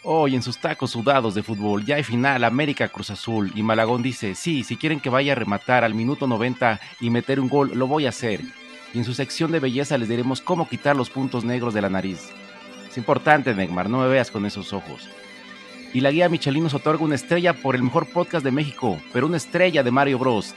Hoy en sus tacos sudados de fútbol ya hay final América Cruz Azul y Malagón dice, sí, si quieren que vaya a rematar al minuto 90 y meter un gol, lo voy a hacer. Y en su sección de belleza les diremos cómo quitar los puntos negros de la nariz. Es importante, Neymar, no me veas con esos ojos. Y la guía Michelin nos otorga una estrella por el mejor podcast de México, pero una estrella de Mario Bros.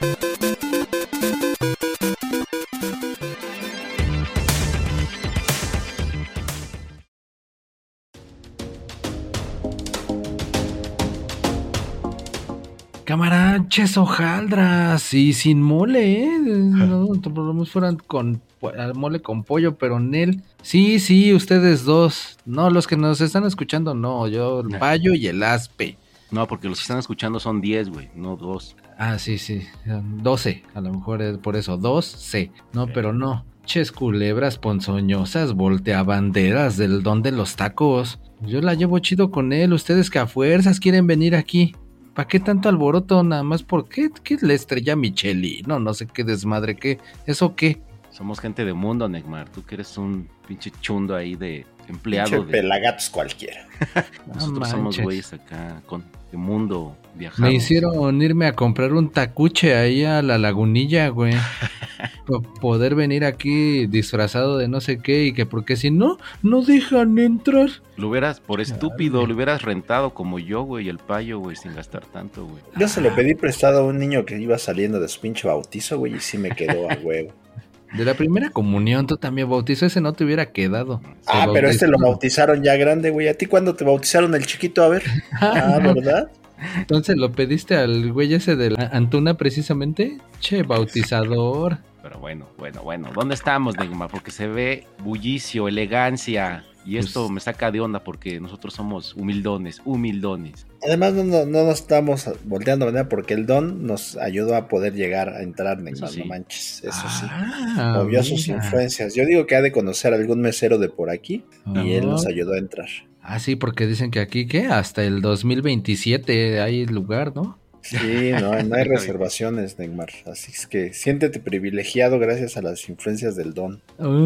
Camaraches hojaldras y sin mole, no problemas fueran con mole con pollo, pero Nel. Sí, ustedes dos. No, los que nos están escuchando, no, yo el payo y el aspe. No, porque los que están escuchando son 10, güey, no 2. Ah, sí, 12, a lo mejor es por eso, 2C. No, pero no. Ches culebras ponzoñosas, volteabanderas del don de los tacos. Yo la llevo chido con él, ustedes que a fuerzas quieren venir aquí. ¿Para qué tanto alboroto? Nada más porque ¿qué es la estrella Michelin? No sé qué desmadre, ¿qué? ¿Eso qué? Somos gente de mundo, Neymar. Tú que eres un pinche chundo ahí de empleado. Pinche pelagatos cualquiera. Nosotros somos güeyes acá de mundo viajando. Me hicieron irme a comprar un tacuche ahí a la Lagunilla, güey. Para poder venir aquí disfrazado de no sé qué y que porque si no dejan entrar. Lo hubieras, por estúpido, lo hubieras rentado como yo, güey, el payo, güey, sin gastar tanto, güey. Yo se lo pedí prestado a un niño que iba saliendo de su pinche bautizo, güey, y sí me quedó a huevo. De la primera comunión, tú también bautizó, ese no te hubiera quedado. Pero este lo bautizaron ya grande, güey. ¿A ti cuándo te bautizaron el chiquito? A ver. No. ¿Verdad? Entonces lo pediste al güey ese de la Antuna precisamente. Che, bautizador. Pero bueno. ¿Dónde estamos, Neymar? Porque se ve bullicio, elegancia. Y esto pues me saca de onda porque nosotros somos humildones. Además no nos estamos volteando de manera porque el don nos ayudó a poder llegar a entrar, Neymar, sí. No manches, eso sí. Movió sus influencias. Yo digo que ha de conocer a algún mesero de por aquí y él nos ayudó a entrar. Sí, porque dicen que aquí, ¿qué? Hasta el 2027 hay lugar, ¿no? Sí, no hay reservaciones, Neymar. Así es que siéntete privilegiado gracias a las influencias del don.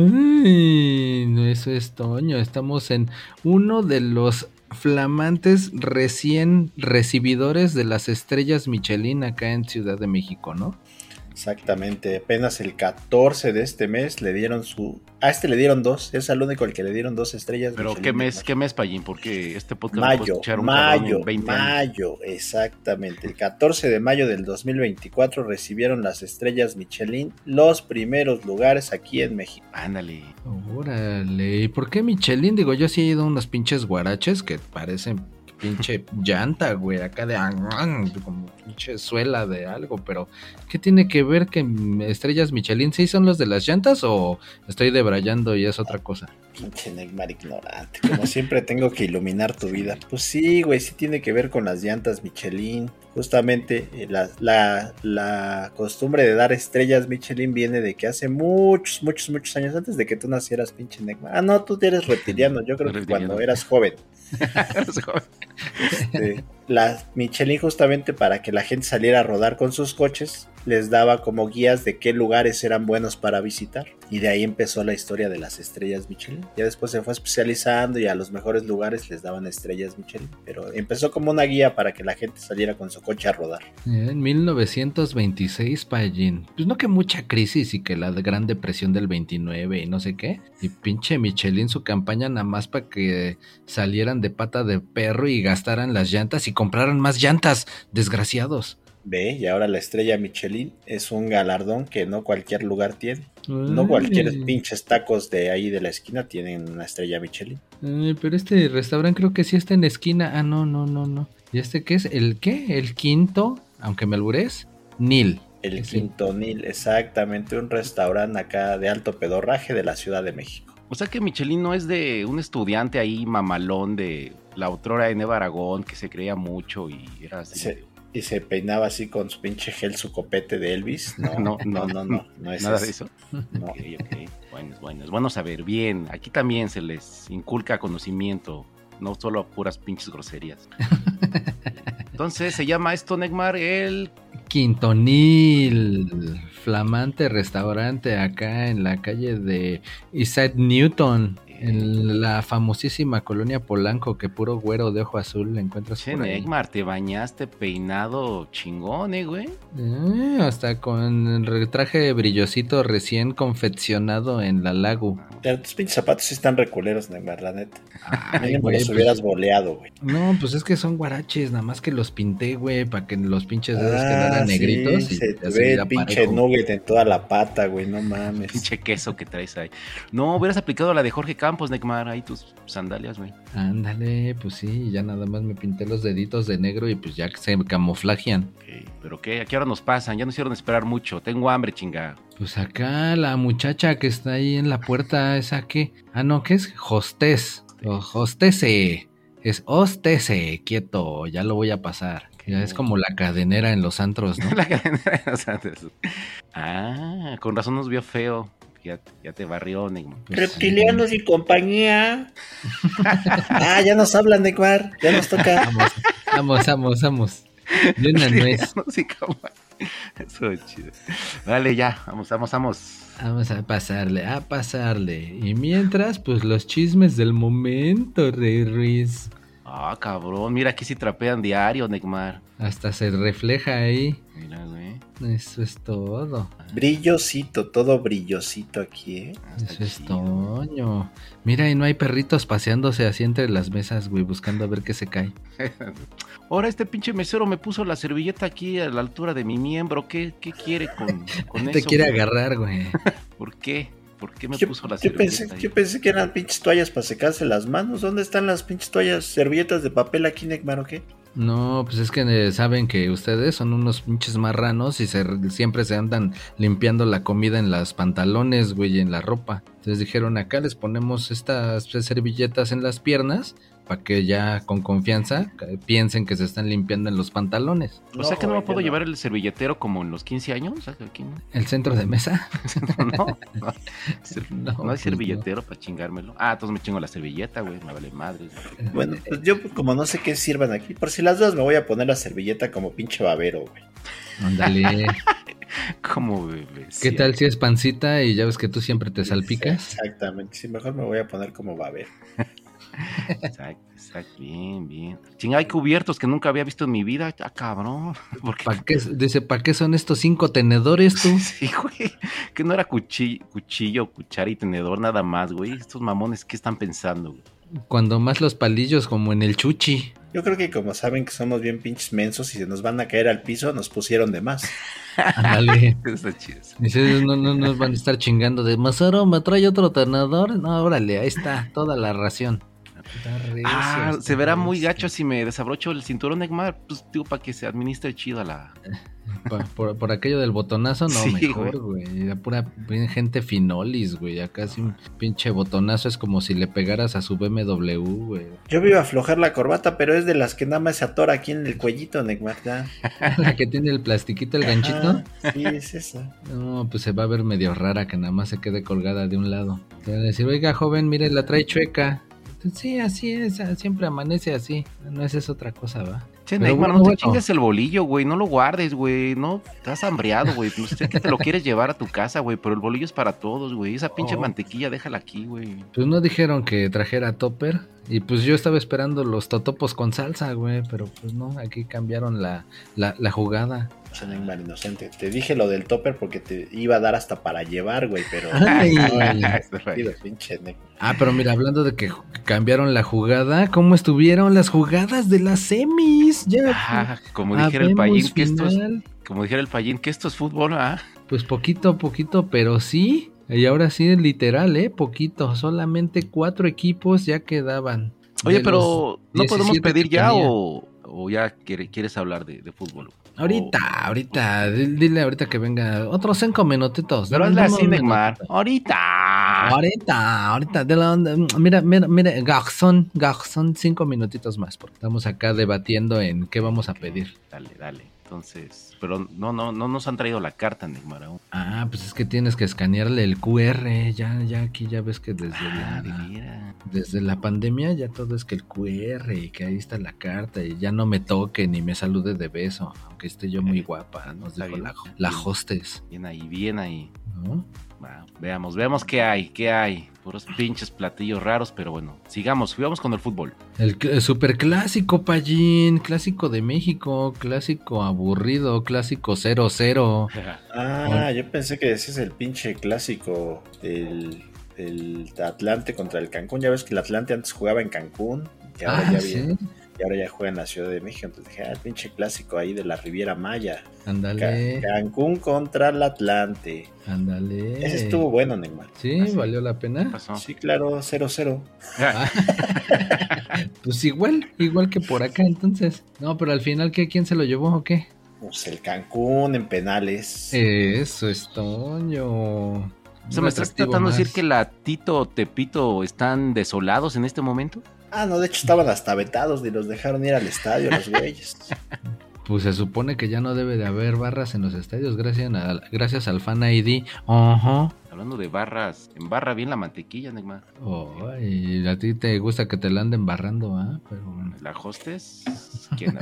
Uy, eso es Toño. Estamos en uno de los flamantes recién recibidores de las estrellas Michelin acá en Ciudad de México, ¿no? Exactamente, apenas el 14 de este mes le dieron a este le dieron 2, es al único al que le dieron 2 estrellas. Pero Michelin, ¿qué mes, Payín? Porque este podcast mayo, lo puede escuchar un mayo, 20 años. Mayo, exactamente, el 14 de mayo del 2024 recibieron las estrellas Michelin los primeros lugares aquí en México. Ándale. Órale, ¿y por qué Michelin? Digo, yo sí he ido a unos pinches guaraches que parecen pinche llanta, güey, acá de como pinche suela de algo, pero ¿qué tiene que ver que estrellas Michelin sí son los de las llantas o estoy debrayando y es otra cosa? Pinche Neymar ignorante, como siempre tengo que iluminar tu vida. Pues sí, güey, sí tiene que ver con las llantas Michelin. Justamente la costumbre de dar estrellas Michelin viene de que hace muchos años antes de que tú nacieras, pinche Neymar. No, tú eres reptiliano, yo creo que cuando eras joven. La Michelin, justamente para que la gente saliera a rodar con sus coches, les daba como guías de qué lugares eran buenos para visitar, y de ahí empezó la historia de las estrellas Michelin. Ya después se fue especializando y a los mejores lugares les daban estrellas Michelin, pero empezó como una guía para que la gente saliera con su coche a rodar. En 1926, Payín, pues no que mucha crisis y que la Gran Depresión del 29 y no sé qué, y pinche Michelin su campaña nada más para que salieran de pata de perro y gastaran las llantas y compraran más llantas, desgraciados. Ve, y ahora la estrella Michelin es un galardón que no cualquier lugar tiene. No cualquier pinches tacos de ahí de la esquina tienen una estrella Michelin. Pero este restaurante creo que sí está en la esquina. No. ¿Y este qué es? ¿El qué? El quinto, aunque me albures, Nil. El quinto Nil, exactamente, un restaurante acá de alto pedorraje de la Ciudad de México. O sea que Michelin no es de un estudiante ahí mamalón de la autora de Neva Aragón que se creía mucho y era así. Y se peinaba así con su pinche gel, su copete de Elvis. No es nada eso. De eso. No. Okay. Bueno, es bueno saber. Bien, aquí también se les inculca conocimiento, no solo puras pinches groserías. Entonces se llama esto, Neymar, el Quintonil, flamante restaurante acá en la calle de Isaac Newton. En la famosísima colonia Polanco, que puro güero de ojo azul le encuentras Che, por ahí. Neymar, te bañaste peinado chingón, güey. Hasta con el traje brillosito recién confeccionado en la Lagu. Pero tus pinches zapatos sí están reculeros, Neymar, la neta. Ay, Mínimo güey, los pues, hubieras boleado, güey. no, pues es que son guaraches, nada más que los pinté, güey, para que los pinches dedos quedaran negritos. Sí, Y se te así ve ya el pinche parejo. nugget en toda la pata, güey, no mames. Pinche queso que traes ahí. No, hubieras aplicado la de Jorge Campos, Neymar, ahí tus sandalias, güey. Ándale, pues sí, ya nada más me pinté los deditos de negro y pues ya se camuflajean. Ok, ¿pero qué? ¿A qué hora nos pasan? Ya nos hicieron esperar mucho. Tengo hambre, chinga. Pues acá la muchacha que está ahí en la puerta, ¿esa qué? Ah, no, ¿qué es? Hostess. Hostese. Es hostese, quieto, ya lo voy a pasar. Ya es como la cadenera en los antros, ¿no? La cadena de los antes. Ah, con razón nos vio feo. Ya te barrió, Neymar. Pues, Reptilianos y compañía. Ya nos hablan, Neymar. Ya nos toca. Vamos. De una nuez. Sí, como- Eso es chido. Vale, ya, vamos. Vamos a pasarle. Y mientras, pues los chismes del momento, Rey Ruiz. Ah, cabrón, mira, aquí sí trapean diario, Neymar. Hasta se refleja ahí. Mira, güey. Eso es todo. Brillosito, todo brillosito aquí, ¿eh? Está Eso es chido. toño. Mira, y no hay perritos paseándose así entre las mesas, güey, buscando a ver qué se cae. Ahora este pinche mesero me puso la servilleta aquí a la altura de mi miembro. ¿Qué quiere con Te eso? quiere güey? agarrar, güey. ¿Por qué? ¿Por qué me Yo, puso la yo servilleta pensé, ahí? yo pensé que eran pinches toallas para secarse las manos. ¿Dónde están las pinches toallas, servilletas de papel aquí, Neymar, o qué? No, pues es que saben que ustedes son unos pinches marranos y siempre se andan limpiando la comida en los pantalones, güey, y en la ropa. Entonces dijeron, acá les ponemos estas servilletas en las piernas para que ya con confianza piensen que se están limpiando en los pantalones. O sea que no me joven, puedo yo llevar el servilletero como en los 15 años. O sea, que aquí no. ¿El centro de mesa? No, No, no hay pues servilletero para chingármelo. Ah, entonces me chingo la servilleta, güey. Me vale madre. Bueno, pues yo como no sé qué sirvan aquí, por si las dudas me voy a poner la servilleta como pinche babero, güey. Ándale. Como bebé. ¿Qué tal si es pancita y ya ves que tú siempre te salpicas? Exactamente, sí, mejor me voy a poner como babero. Exacto, bien. Chinga, hay cubiertos que nunca había visto en mi vida. Ah, cabrón. Porque Dice, ¿para qué son estos 5 tenedores tú? sí, güey. Que no era cuchillo, cuchara y tenedor nada más, güey. Estos mamones, ¿qué están pensando, güey? Cuando más los palillos como en el chuchi. Yo creo que como saben que somos bien pinches mensos y se nos van a caer al piso, nos pusieron de más. Ándale. Está chido. Dice, no nos van a estar chingando de Mazaro, ¿me trae otro tenedor? No, órale, ahí está, toda la ración. Está recio, Ah, está se verá muy recio. gacho si me desabrocho el cinturón, Neymar. Pues digo, para que se administre chido a la. Por aquello del botonazo, no, Sí, mejor, güey. La pura gente finolis, güey. Acá sí un pinche botonazo es como si le pegaras a su BMW, güey. Yo me iba a aflojar la corbata, pero es de las que nada más se atora aquí en el cuellito, Neymar. Ya. La que tiene el plastiquito, el ganchito. Sí, es esa. No, pues se va a ver medio rara que nada más se quede colgada de un lado. Te van a decir, oiga, joven, mire, la trae chueca. Sí, así es, siempre amanece así. No, esa es otra cosa, ¿va? Che, Pero Neymar, bueno, no te bueno. chingues el bolillo, güey. No lo guardes, güey. No, estás hambriado, güey. No sé que te lo quieres llevar a tu casa, güey. Pero el bolillo es para todos, güey. Esa pinche Oh. mantequilla, déjala aquí, güey. Pues no dijeron que trajera topper. Y pues yo estaba esperando los totopos con salsa, güey. Pero pues no, aquí cambiaron la jugada. Pinche Neymar inocente. Te dije lo del topper porque te iba a dar hasta para llevar, güey, pero... Ay. Pido, pinche Neymar. Ah, pero mira, hablando de que cambiaron la jugada, ¿cómo estuvieron las jugadas de las semis? Ya. Ah, como dijera el habemos Payín, que esto es, final. como dijera el Payín, que esto es fútbol, ¿ah? Pues poquito a poquito, pero sí. Y ahora sí, literal, poquito. Solamente 4 equipos ya quedaban. Oye, De pero los ¿no podemos 17 pedir que ya tenía. o ya quieres hablar de fútbol? Ahorita, dile ahorita que venga otros 5 minutitos. Pero Dame hazle así, un Neymar. minutito. Ahorita. Ahorita, mira, Garzón, 5 minutitos más, porque estamos acá debatiendo en qué vamos a pedir. Dale. Entonces, pero no nos han traído la carta, Neymar, aún. Ah, pues es que tienes que escanearle el QR, ya aquí ya ves que desde la pandemia ya todo es que el QR y que ahí está la carta y ya no me toque ni me salude de beso, aunque esté yo muy guapa, nos Está dijo bien. la hostess. Bien ahí. ¿no? Veamos qué hay. Puros pinches platillos raros, pero bueno, sigamos con el fútbol. El superclásico, Pallín, clásico de México, clásico aburrido, clásico 0-0. Yo pensé que decías el pinche clásico del Atlante contra el Cancún. Ya ves que el Atlante antes jugaba en Cancún y ahora ¿sí? Y ahora ya juega en la Ciudad de México. Entonces dije, el pinche clásico ahí de la Riviera Maya. Ándale. Cancún contra el Atlante. Ándale. Ese estuvo bueno, Neymar. ¿Sí? ¿Valió la pena? ¿Qué pasó? Sí, claro, 0-0. Pues igual que por acá entonces. No, pero al final, ¿quién se lo llevó o qué? Pues el Cancún en penales. Eso es Toño. O sea, ¿me estás tratando de decir que la Tito Tepito están desolados en este momento? No, de hecho estaban hasta vetados ni los dejaron ir al estadio los güeyes. Pues se supone que ya no debe de haber barras en los estadios gracias al Fan ID. Ajá. Hablando de barras, embarra bien la mantequilla, Neymar. Y a ti te gusta que te la anden barrando, Pero ¿La hostess? ¿Quién?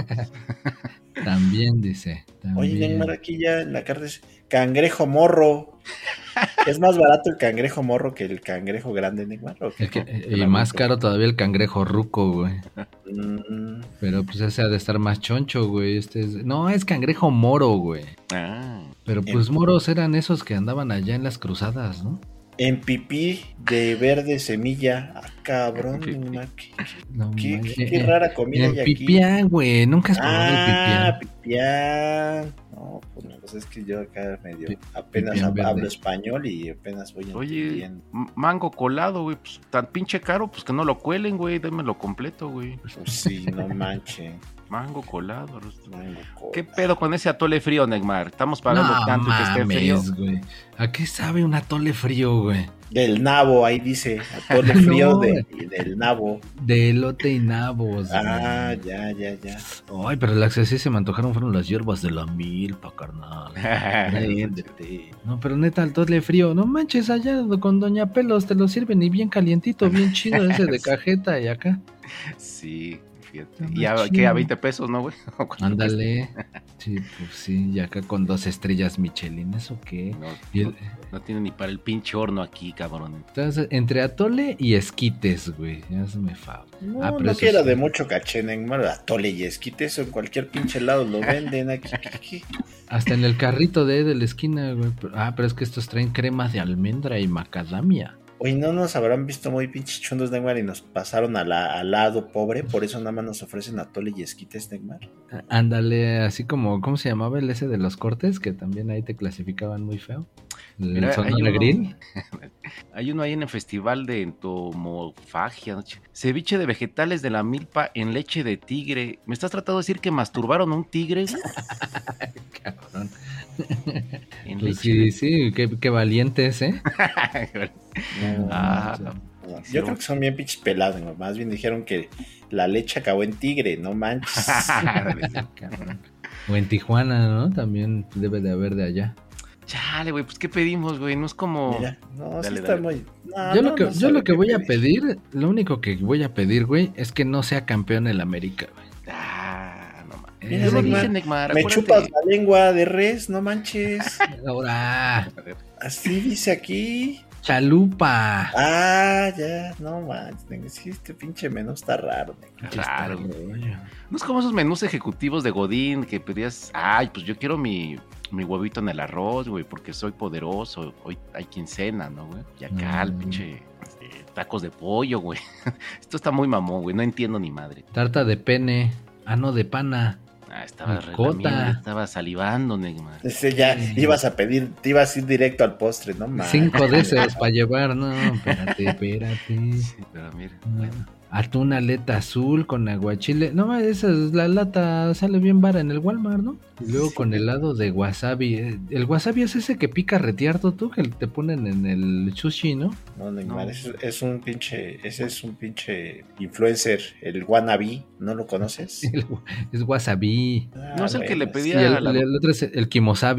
También dice. Oye, Neymar, aquí ya en la carta es cangrejo morro. ¿Es más barato el cangrejo morro que el cangrejo grande, Neymar? Y más caro todavía el cangrejo ruco, güey. Mm. Pero pues ese ha de estar más choncho, güey. No, es cangrejo moro, güey. Pero pues moros eran esos que andaban allá en las cruzadas, ¿no? En pipí de verde semilla. Cabrón, Neymar. Qué rara comida hay aquí. Pipián, güey. Nunca has probado el pipián. No, pues es que yo acá apenas hablo español y apenas voy entendiendo. Oye, mango colado, güey. Pues tan pinche caro, pues que no lo cuelen, güey. Démelo completo, güey. Pues sí, no manchen. Mango colado. ¿Qué pedo con ese atole frío, Neymar? Estamos pagando tanto que esté frío. Güey. ¿A qué sabe un atole frío, güey? Del nabo, ahí dice. Atole frío del nabo. De elote y nabos. Ya. Ay, pero las que sí se me antojaron fueron las hierbas de la milpa, carnal. No, pero neta, el atole frío. No manches, allá con Doña Pelos te lo sirven y bien calientito, bien chido ese de cajeta y acá. Sí. Y a 20 pesos, ¿no, güey? Ándale. Sí, pues sí, y acá con 2 estrellas Michelin, ¿eso qué? No tiene ni para el pinche horno aquí, cabrón. Entonces, entre atole y esquites, güey, ya se me fa. No quiero de mucho caché, Neymar. Atole y esquites, en cualquier pinche lado lo venden aquí. Hasta en el carrito de la esquina, güey. Pero es que estos traen crema de almendra y macadamia. Oye, no nos habrán visto muy pinches chundos, Neymar, y nos pasaron al lado pobre, por eso nada más nos ofrecen atole y esquites, Neymar. Ándale, así como, ¿cómo se llamaba el ese de los cortes? Que también ahí te clasificaban muy feo. Mira, Sonora Grill. Hay uno ahí en el festival de entomofagia, ¿no? Ceviche de vegetales de la milpa en leche de tigre. ¿Me estás tratando de decir que masturbaron a un tigre? Cabrón. Pues sí, qué valientes, ¿eh? Yo creo que son bien pinches pelados, ¿no? Más bien dijeron que la leche acabó en tigre, no manches. O en Tijuana, ¿no? También debe de haber de allá. Chale, güey, pues ¿qué pedimos, güey? No es como... Mira, no, sí está muy... Yo lo que voy a pedir, lo único que voy a pedir, güey, es que no sea campeón el América, güey. No mames. Neymar, me chupas la lengua de res, no manches. Ahora. Así dice aquí. Chalupa. Ya, no manches. Sí, este pinche menú está raro. Claro, güey. No es como esos menús ejecutivos de Godín que pedías, pues yo quiero mi huevito en el arroz, güey, porque soy poderoso. Hoy hay quincena, ¿no, güey? Y acá el pinche tacos de pollo, güey. Esto está muy mamón, güey. No entiendo ni madre. Tarta de pene. No, de pana. Estaba salivando, Neymar. Ya ibas a pedir, te ibas a ir directo al postre, ¿no? 5 deseos para llevar, no, espérate. Sí, pero mira, bueno. Atún aleta azul con aguachile. No, esa es la lata, sale bien vara en el Walmart, ¿no? Y luego con helado de wasabi. El wasabi es ese que pica reteardo tú, que te ponen en el sushi, ¿no? No, Neymar, ese es un pinche influencer, el wannabe, ¿no lo conoces? Es wasabi. No es el que le pedía el otro es el kimosabi.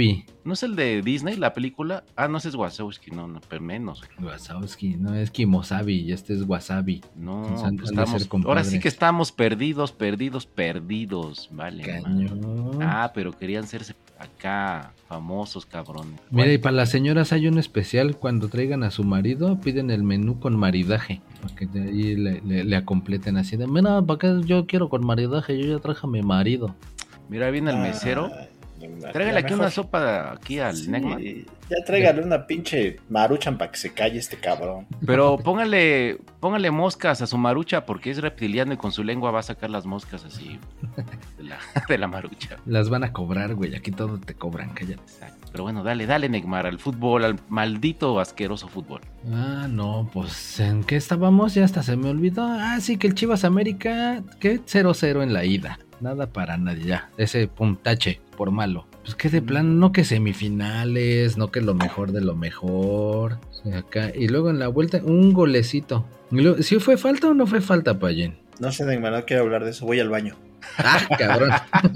¿No es el de Disney, la película? Ah, no, ese es Wazowski, no, pero menos. Wazowski, no es Kimosabi y este es Wasabi. No, Entonces, pues han de ser ahora sí compadres. que estamos perdidos, vale. Cañón. Ah, pero querían serse acá famosos, cabrón. Mira, y para las señoras hay un especial cuando traigan a su marido, piden el menú con maridaje, para que de ahí le acompleten así de, mira, ¿para qué yo quiero con maridaje? Yo ya traje a mi marido. Mira, viene el mesero. Tráigale aquí una sopa aquí al Sí, Neckman. ya tráigale una pinche maruchan para que se calle este cabrón. Pero póngale moscas a su marucha porque es reptiliano y con su lengua va a sacar las moscas así de la marucha. Las van a cobrar, güey, aquí todo te cobran, cállate. Exacto. Pero bueno, dale, Neymar, al fútbol, al maldito asqueroso fútbol. Ah, no, pues, ¿en qué estábamos? Ya hasta se me olvidó. Ah, sí, que el Chivas América, ¿qué? 0-0 en la ida. Nada para nadie, ya. Ese puntache por malo. Pues que de plan, no que semifinales, no que lo mejor de lo mejor. O sea, acá. Y luego en la vuelta, un golecito. ¿Sí fue falta o no fue falta, Payen? No sé, Neymar, no quiero hablar de eso, voy al baño. Ah, cabrón.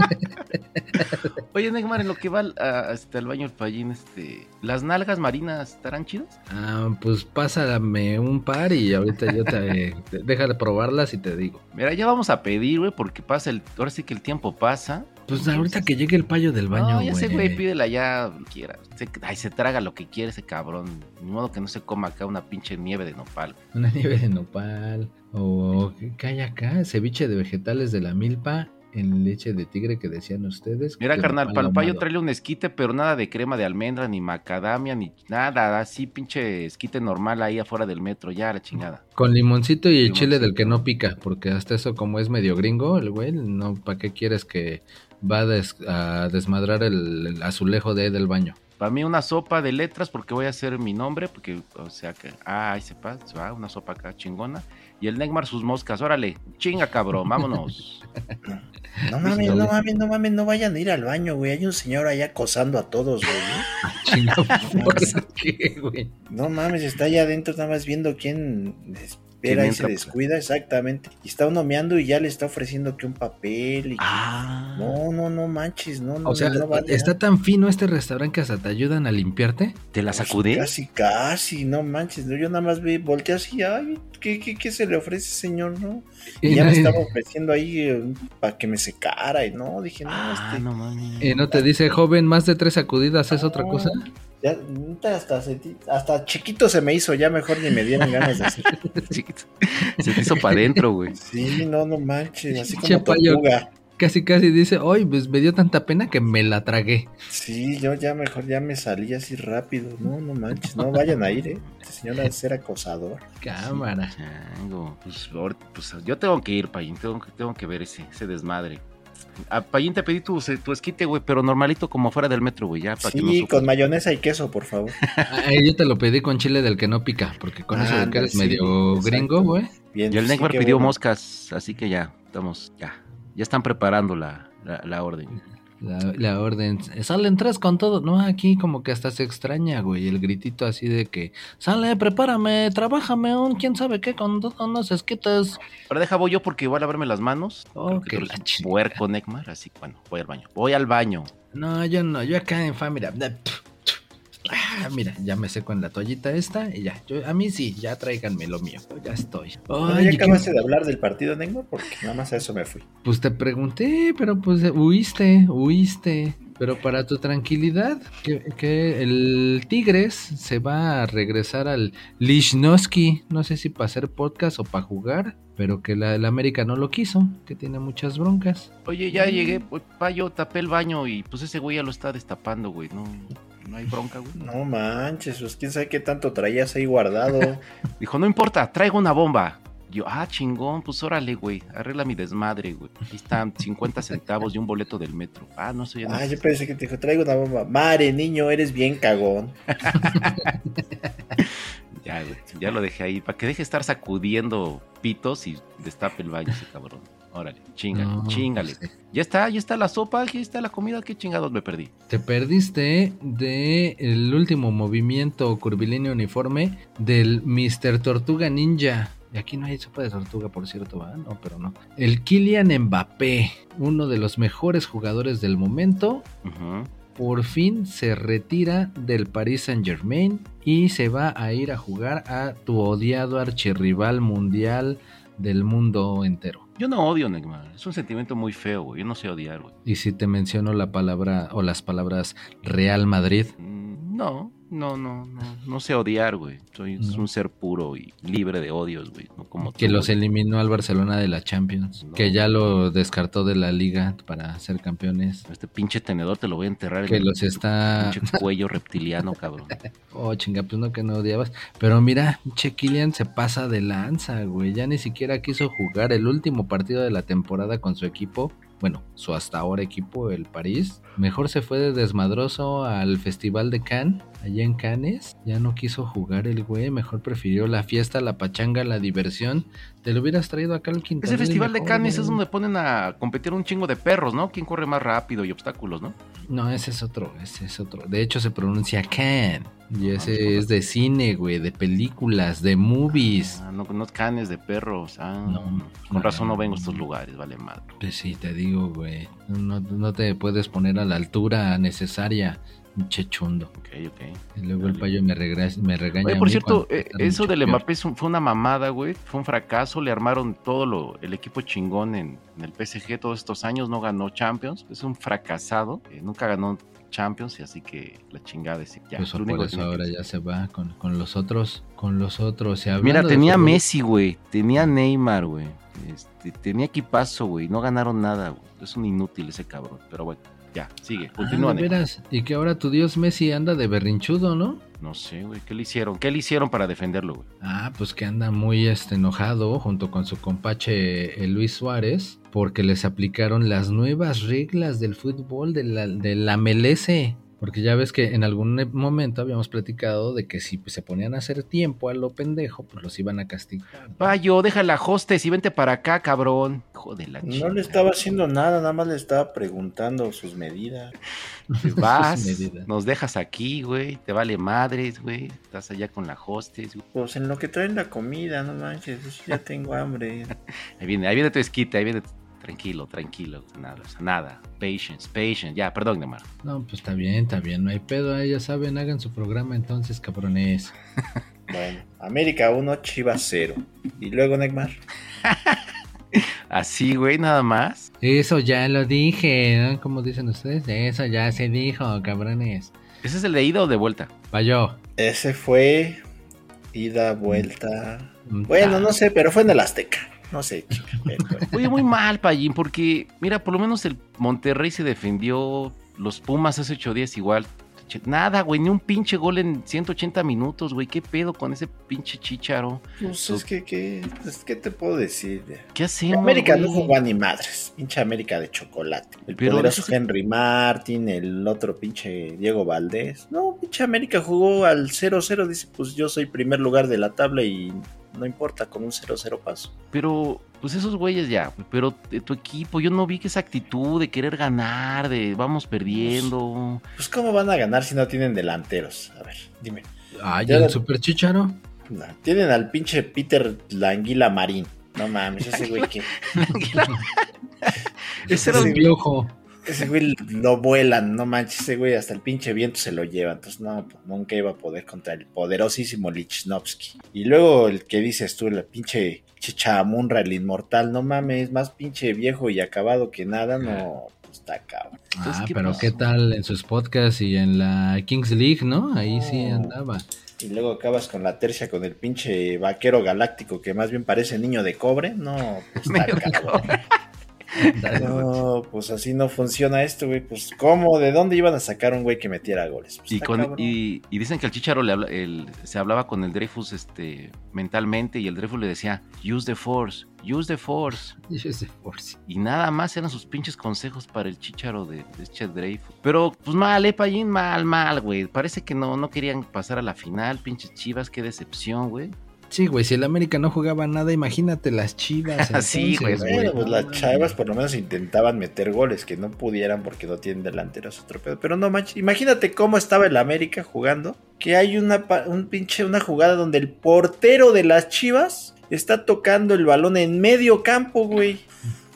Oye, Neymar, en lo que va al baño el Pallín, ¿las nalgas marinas estarán chidas? Ah, pues pásame un par y ahorita yo deja de probarlas y te digo. Mira, ya vamos a pedir, güey, porque ahora sí que el tiempo pasa. Pues ahorita que llegue el payo del baño, no, ya ese güey, pídela ya, lo que quiera. Se traga lo que quiere ese cabrón. Ni modo que no se coma acá una pinche nieve de nopal. Una nieve de nopal. O ¿qué hay acá? Ceviche de vegetales de la milpa en leche de tigre que decían ustedes. Mira, carnal, para el payo ahumado. tráele un esquite, pero nada de crema de almendra, ni macadamia, ni nada. Así pinche esquite normal ahí afuera del metro, ya la chingada. Con limoncito y el Limoncito. chile del que no pica, porque hasta eso como es medio gringo, el güey, no, ¿para qué quieres que va a desmadrar el azulejo del baño? Para mí una sopa de letras porque voy a hacer mi nombre, porque, o sea que, ahí se va, una sopa acá chingona. Y el Neymar sus moscas, órale, chinga cabrón, vámonos. No mames, no vayan a ir al baño, güey. Hay un señor ahí acosando a todos, güey. Chinga, ¿por qué, güey? No mames, está allá adentro nada más viendo quién espera y se descuida, exactamente. Y está uno meando y ya le está ofreciendo que un papel. Y no manches, no. O sea, no vale, está tan fino este restaurante que hasta te ayudan a limpiarte. ¿Te la sacudí? Casi, no manches. Yo nada más volteé así, ay, ¿qué se le ofrece, señor? ¿No? Y Y ya me estaba ofreciendo ahí para que me secara y no, dije, no, no mames. Y no te dice, joven, más de 3 sacudidas es otra cosa. Ya, hasta chiquito se me hizo, ya mejor ni me dieron ganas de hacer. Chiquito. Se te hizo para adentro, güey. Sí, no manches, así Che, como payo. tortuga. Casi dice, hoy pues me dio tanta pena que me la tragué. Sí, yo ya mejor ya me salí así rápido. No manches, no vayan a ir, Este señor ha de ser acosador. Cámara. Chango. Pues yo tengo que ir, Payín, tengo que ver ese desmadre. A Payín te pedí tu esquite, güey, pero normalito como fuera del metro, güey, ya. Para que no Sí, sufras. con mayonesa y queso, por favor. Yo te lo pedí con chile del que no pica, porque con eso de que eres sí, medio exacto. gringo, güey. Bien, Y el sí, Neymar qué pidió bueno. moscas, así que ya están preparando la orden. La orden, salen 3 con todo. No, aquí como que hasta se extraña, güey, el gritito así de que sale, prepárame, trabájame un quién sabe qué con todos unos esquites. Ahora deja voy yo porque igual a lavarme las manos. Oh, Creo que que tú la eres un chingada. puerco, Neymar, así que bueno, voy al baño. No, yo acá en familia. Mira, ya me seco en la toallita esta y ya. A mí sí, ya tráiganme lo mío. Ya estoy. Bueno, Ay, ya acabaste de hablar del partido, Neymar, porque nada más a eso me fui. Pues te pregunté, pero pues huiste. Pero para tu tranquilidad, que el Tigres se va a regresar al Lichnowsky. No sé si para hacer podcast o para jugar, pero que la América no lo quiso, que tiene muchas broncas. Oye, ya llegué, pues, yo tapé el baño y pues ese güey ya lo está destapando, güey. No hay bronca, güey. No manches, pues quién sabe qué tanto traías ahí guardado. Dijo, no importa, traigo una bomba. Yo, chingón, pues órale, güey, arregla mi desmadre, güey. Ahí están 50 centavos y un boleto del metro. No, eso ya no. Yo pensé que te dijo, traigo una bomba. Mare, niño, eres bien cagón. Ya, güey, ya lo dejé ahí, para que deje de estar sacudiendo pitos y destape el baño ese cabrón. Órale, chíngale. Sí. Ya está la sopa, ya está la comida, qué chingados me perdí. Te perdiste de el último movimiento curvilíneo uniforme del Mr. Tortuga Ninja. Y aquí no hay sopa de tortuga, por cierto, ¿verdad? No, pero no. El Kylian Mbappé, uno de los mejores jugadores del momento. Uh-huh. por fin se retira del Paris Saint-Germain y se va a ir a jugar a tu odiado archirrival mundial del mundo entero. Yo no odio, Neymar. Es un sentimiento muy feo, güey. Yo no sé odiar, güey. ¿Y si te menciono la palabra o las palabras Real Madrid? No sé odiar, güey. Soy un ser puro y libre de odios, güey. No como que tú, los güey. eliminó al Barcelona de la Champions. No. Que ya lo descartó de la liga para ser campeones. Este pinche tenedor te lo voy a enterrar Que en los está... pinche cuello reptiliano, cabrón. Oh, chinga, pues no que no odiabas. Pero mira, Che Kylian se pasa de lanza, güey. Ya ni siquiera quiso jugar el último partido de la temporada con su equipo. Bueno, su hasta ahora equipo, el París. Mejor se fue de desmadroso al Festival de Cannes, allá en Cannes. Ya no quiso jugar el güey, mejor prefirió la fiesta, la pachanga, la diversión. Te lo hubieras traído acá al Quintanilla. Ese festival de mejor, Cannes güey. es donde ponen a competir un chingo de perros, ¿no? ¿Quién corre más rápido y obstáculos, no? No, ese es otro. De hecho se pronuncia Cannes. Y ese es de cine, güey, de películas, de movies. No Cannes de perros. No, con razón no vengo a estos lugares, vale madre. Pues sí, te digo, güey. No te puedes poner a la altura necesaria, pinche chundo. Ok. Y luego el payo me regaña. Oye, a por mí cierto, cuando están eso mucho del peor. Mbappé fue una mamada, güey. Fue un fracaso. Le armaron el equipo chingón en el PSG todos estos años. No ganó Champions. Es un fracasado. Nunca ganó Champions y así que la chingada es ya. Pues Lo único por que eso tiene que ahora decir. ya se va con los otros. Y hablando Mira, de tenía fútbol, Messi, güey. Tenía Neymar, güey. Tenía equipazo, güey. No ganaron nada, güey. Es un inútil ese cabrón. Pero bueno, ya, sigue. Continúa, de Neymar. veras. Y que ahora tu dios Messi anda de berrinchudo, ¿no? No sé, güey. ¿Qué le hicieron? ¿Qué le hicieron para defenderlo, güey? Pues que anda muy enojado junto con su compache Luis Suárez porque les aplicaron las nuevas reglas del fútbol de la MLS. Porque ya ves que en algún momento habíamos platicado de que si se ponían a hacer tiempo a lo pendejo, pues los iban a castigar. Payo, déjala hostes y vente para acá, cabrón. Joder, la No chingada. le estaba haciendo nada más le estaba preguntando sus medidas. Te vas, Medida. nos dejas aquí, güey. Te vale madres, güey. Estás allá con la hostes, güey. Pues en lo que traen la comida, no manches, ya tengo hambre. Ahí viene tu esquite, ahí viene. Tranquilo. Nada. Patience. Ya, perdón, Neymar. No, pues está bien, no hay pedo, ya saben, hagan su programa entonces, cabrones. Bueno, América 1, Chivas 0. Y luego, Neymar. Así, güey, nada más. Eso ya lo dije, ¿no? Como dicen ustedes, eso ya se dijo, cabrones. ¿Ese es el de ida o de vuelta? Vaya. Ese fue ida, vuelta. Bueno, no sé, pero fue en el Azteca. No sé, chica. Oye, muy mal, Payín, porque, mira, por lo menos el Monterrey se defendió. Los Pumas hace 8 días igual. Nada, güey, ni un pinche gol en 180 minutos, güey. ¿Qué pedo con ese pinche Chícharo? Pues es que, ¿qué te puedo decir? ¿Qué hacemos, América no güey? jugó a ni madres. Pinche América de chocolate. El Pero poderoso ese- Henry Martin, el otro pinche Diego Valdés. No, pinche América jugó al 0-0. Dice, pues yo soy primer lugar de la tabla y no importa, con un 0-0 paso. Pero, pues esos güeyes ya, güey, pero de tu equipo, yo no vi que esa actitud de querer ganar, de vamos perdiendo. Pues ¿cómo van a ganar si no tienen delanteros? A ver, dime. Ay, Ya el la- super Chicharo. No, tienen al pinche Peter Languila Marín. No mames, ese güey que... Ese era Sí, El piojo. Ese güey lo vuelan, no manches, ese güey hasta el pinche viento se lo lleva, entonces no, pues, nunca iba a poder contra el poderosísimo Lichnowsky. Y luego el que dices tú, el pinche Chichamunra, el inmortal, no mames, más pinche viejo y acabado que nada, no, pues está cabrón. Entonces, ¿qué Pero pasó? qué tal en sus podcasts y en la Kings League, ¿no? Ahí sí andaba. Y luego acabas con la tercia con el pinche vaquero galáctico que más bien parece niño de cobre, no, pues está Niño de cabrón. No, pues así no funciona esto, güey. Pues, ¿cómo? ¿De dónde iban a sacar un güey que metiera goles? Pues, Y, está cabrón. y dicen que al Chicharo se hablaba con el Dreyfus mentalmente y el Dreyfus le decía, use the force. Y nada más eran sus pinches consejos para el Chicharo de este Dreyfus. Pero pues mal, Payín, mal, güey. Parece que no querían pasar a la final, pinches Chivas, qué decepción, güey. Sí, güey, si el América no jugaba nada, imagínate las Chivas. Sí, güey, entonces, Bueno, pues no las mames. Chavas por lo menos intentaban meter goles, que no pudieran porque no tienen delanteros, otro pedo. Pero no manches, imagínate cómo estaba el América jugando, que hay una jugada donde el portero de las Chivas está tocando el balón en medio campo, güey.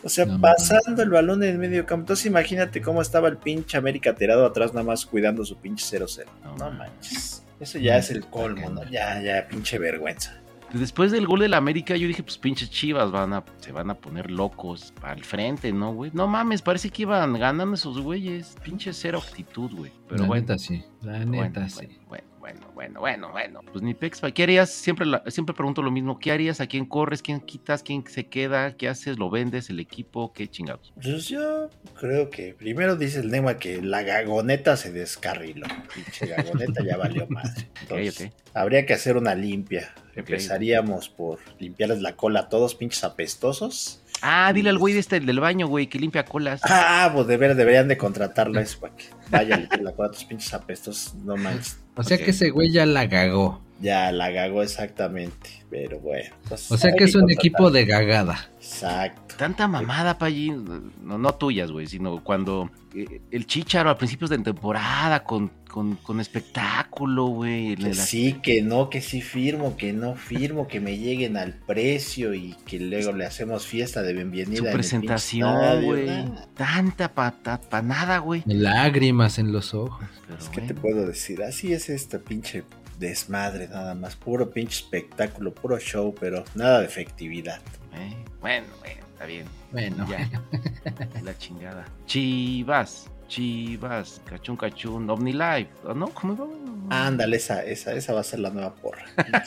O sea, No, pasando el balón en el medio campo. Entonces imagínate cómo estaba el pinche América tirado atrás nada más cuidando su pinche 0-0. No manches. Eso ya es el colmo, ¿no? Ya, pinche vergüenza. Después del gol de la América, yo dije, pues pinches Chivas se van a poner locos al frente, ¿no, güey? No mames, parece que iban ganando esos güeyes. Pinche cero actitud, güey. Pero la bueno. neta sí, la neta sí. Bueno. Pues ni pex, ¿qué harías? Siempre pregunto lo mismo. ¿Qué harías? ¿A quién corres? ¿Quién quitas? ¿Quién se queda? ¿Qué haces? ¿Lo vendes? ¿El equipo? ¿Qué chingados? Pues yo creo que primero dice el Neymar que la Gagoneta se descarriló. Pinche Gagoneta ya valió madre. Entonces, habría que hacer una limpia. Empezaríamos por limpiarles la cola a todos, pinches apestosos. Ah, dile al güey el del baño, güey, que limpia colas. Ah, pues deberían de contratarlo eso para que vaya a limpiar la cola a tus pinches apestosos. No manches. O sea que ese güey ya la cagó. Ya la cagó exactamente, pero bueno. Pues o sea que es un equipo de gagada. Exacto. Tanta mamada, Pallín, no tuyas, güey, sino cuando el Chícharo a principios de temporada con espectáculo, güey. Que sí, que no, que sí firmo, que no firmo, que me lleguen al precio y que luego le hacemos fiesta de bienvenida. Su presentación, güey. Tanta pa nada, güey. Lágrimas en los ojos. Pero es que te puedo decir, así es esta pinche desmadre nada más, puro pinche espectáculo, puro show, pero nada de efectividad. Bueno, está bien. Bueno, ya. La chingada. Chivas, cachún, OmniLife, ¿no? ¿Cómo va? Ándale, esa va a ser la nueva porra.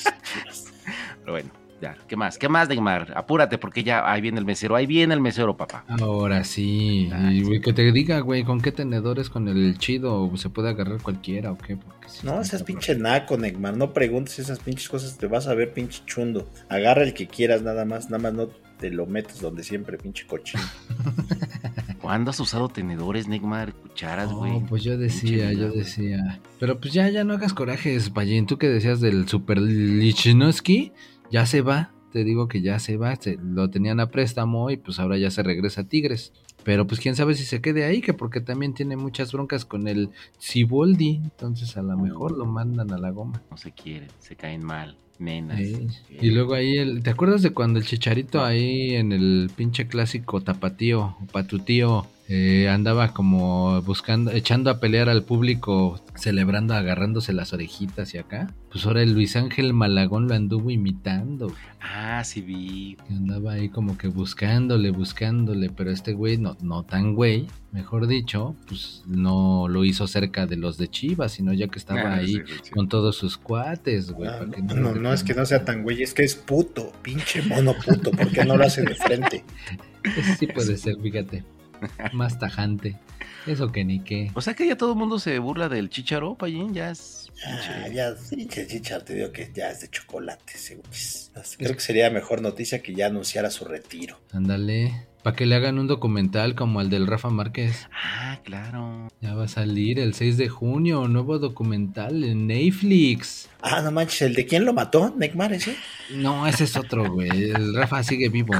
Pero bueno, ya, ¿qué más, Neymar? Apúrate porque ya ahí viene el mesero, papá. Ahora sí, y que te diga, güey, ¿con qué tenedores? ¿Con el chido? ¿Se puede agarrar cualquiera o qué? Porque no, seas pinche naco, Neymar, no preguntes esas pinches cosas, te vas a ver pinche chundo. Agarra el que quieras nada más no te lo metes donde siempre, pinche cochino. ¿Cuándo has usado tenedores, Neymar? Cucharas, güey. Pues yo decía. Pero pues ya no hagas corajes, Pallín. Tú que decías del Super Lichnowsky, ya se va. Te digo que ya se va. Lo tenían a préstamo y pues ahora ya se regresa a Tigres. Pero pues quién sabe si se quede ahí, que porque también tiene muchas broncas con el Siboldi. Entonces a lo mejor lo mandan a la goma. No se quieren, se caen mal. Nenas. Y luego ahí, ¿te acuerdas de cuando el Chicharito ahí en el pinche clásico tapatío, patutío, andaba como buscando, echando a pelear al público, celebrando, agarrándose las orejitas y acá? Pues ahora el Luis Ángel Malagón lo anduvo imitando. Ah, sí vi. Andaba ahí como que buscándole, pero este güey, no tan güey, mejor dicho, pues no lo hizo cerca de los de Chivas, sino ya que estaba ahí con todos sus cuates, güey. No es que no sea tan güey, es que es puto, pinche mono puto, ¿por qué no lo hace de frente? Eso sí puede ser, fíjate, más tajante, eso que ni qué. O sea que ya todo el mundo se burla del Chícharo, Pallín, ya es... Ya, pinche Chícharo, te digo que ya es de chocolate, creo que sería mejor noticia que ya anunciara su retiro. Ándale, para que le hagan un documental como el del Rafa Márquez. Ah, claro. Ya va a salir el 6 de junio, nuevo documental en Netflix. Ah, no manches, ¿el de quién lo mató? ¿Neymar ese? No, ese es otro, güey. El Rafa sigue vivo.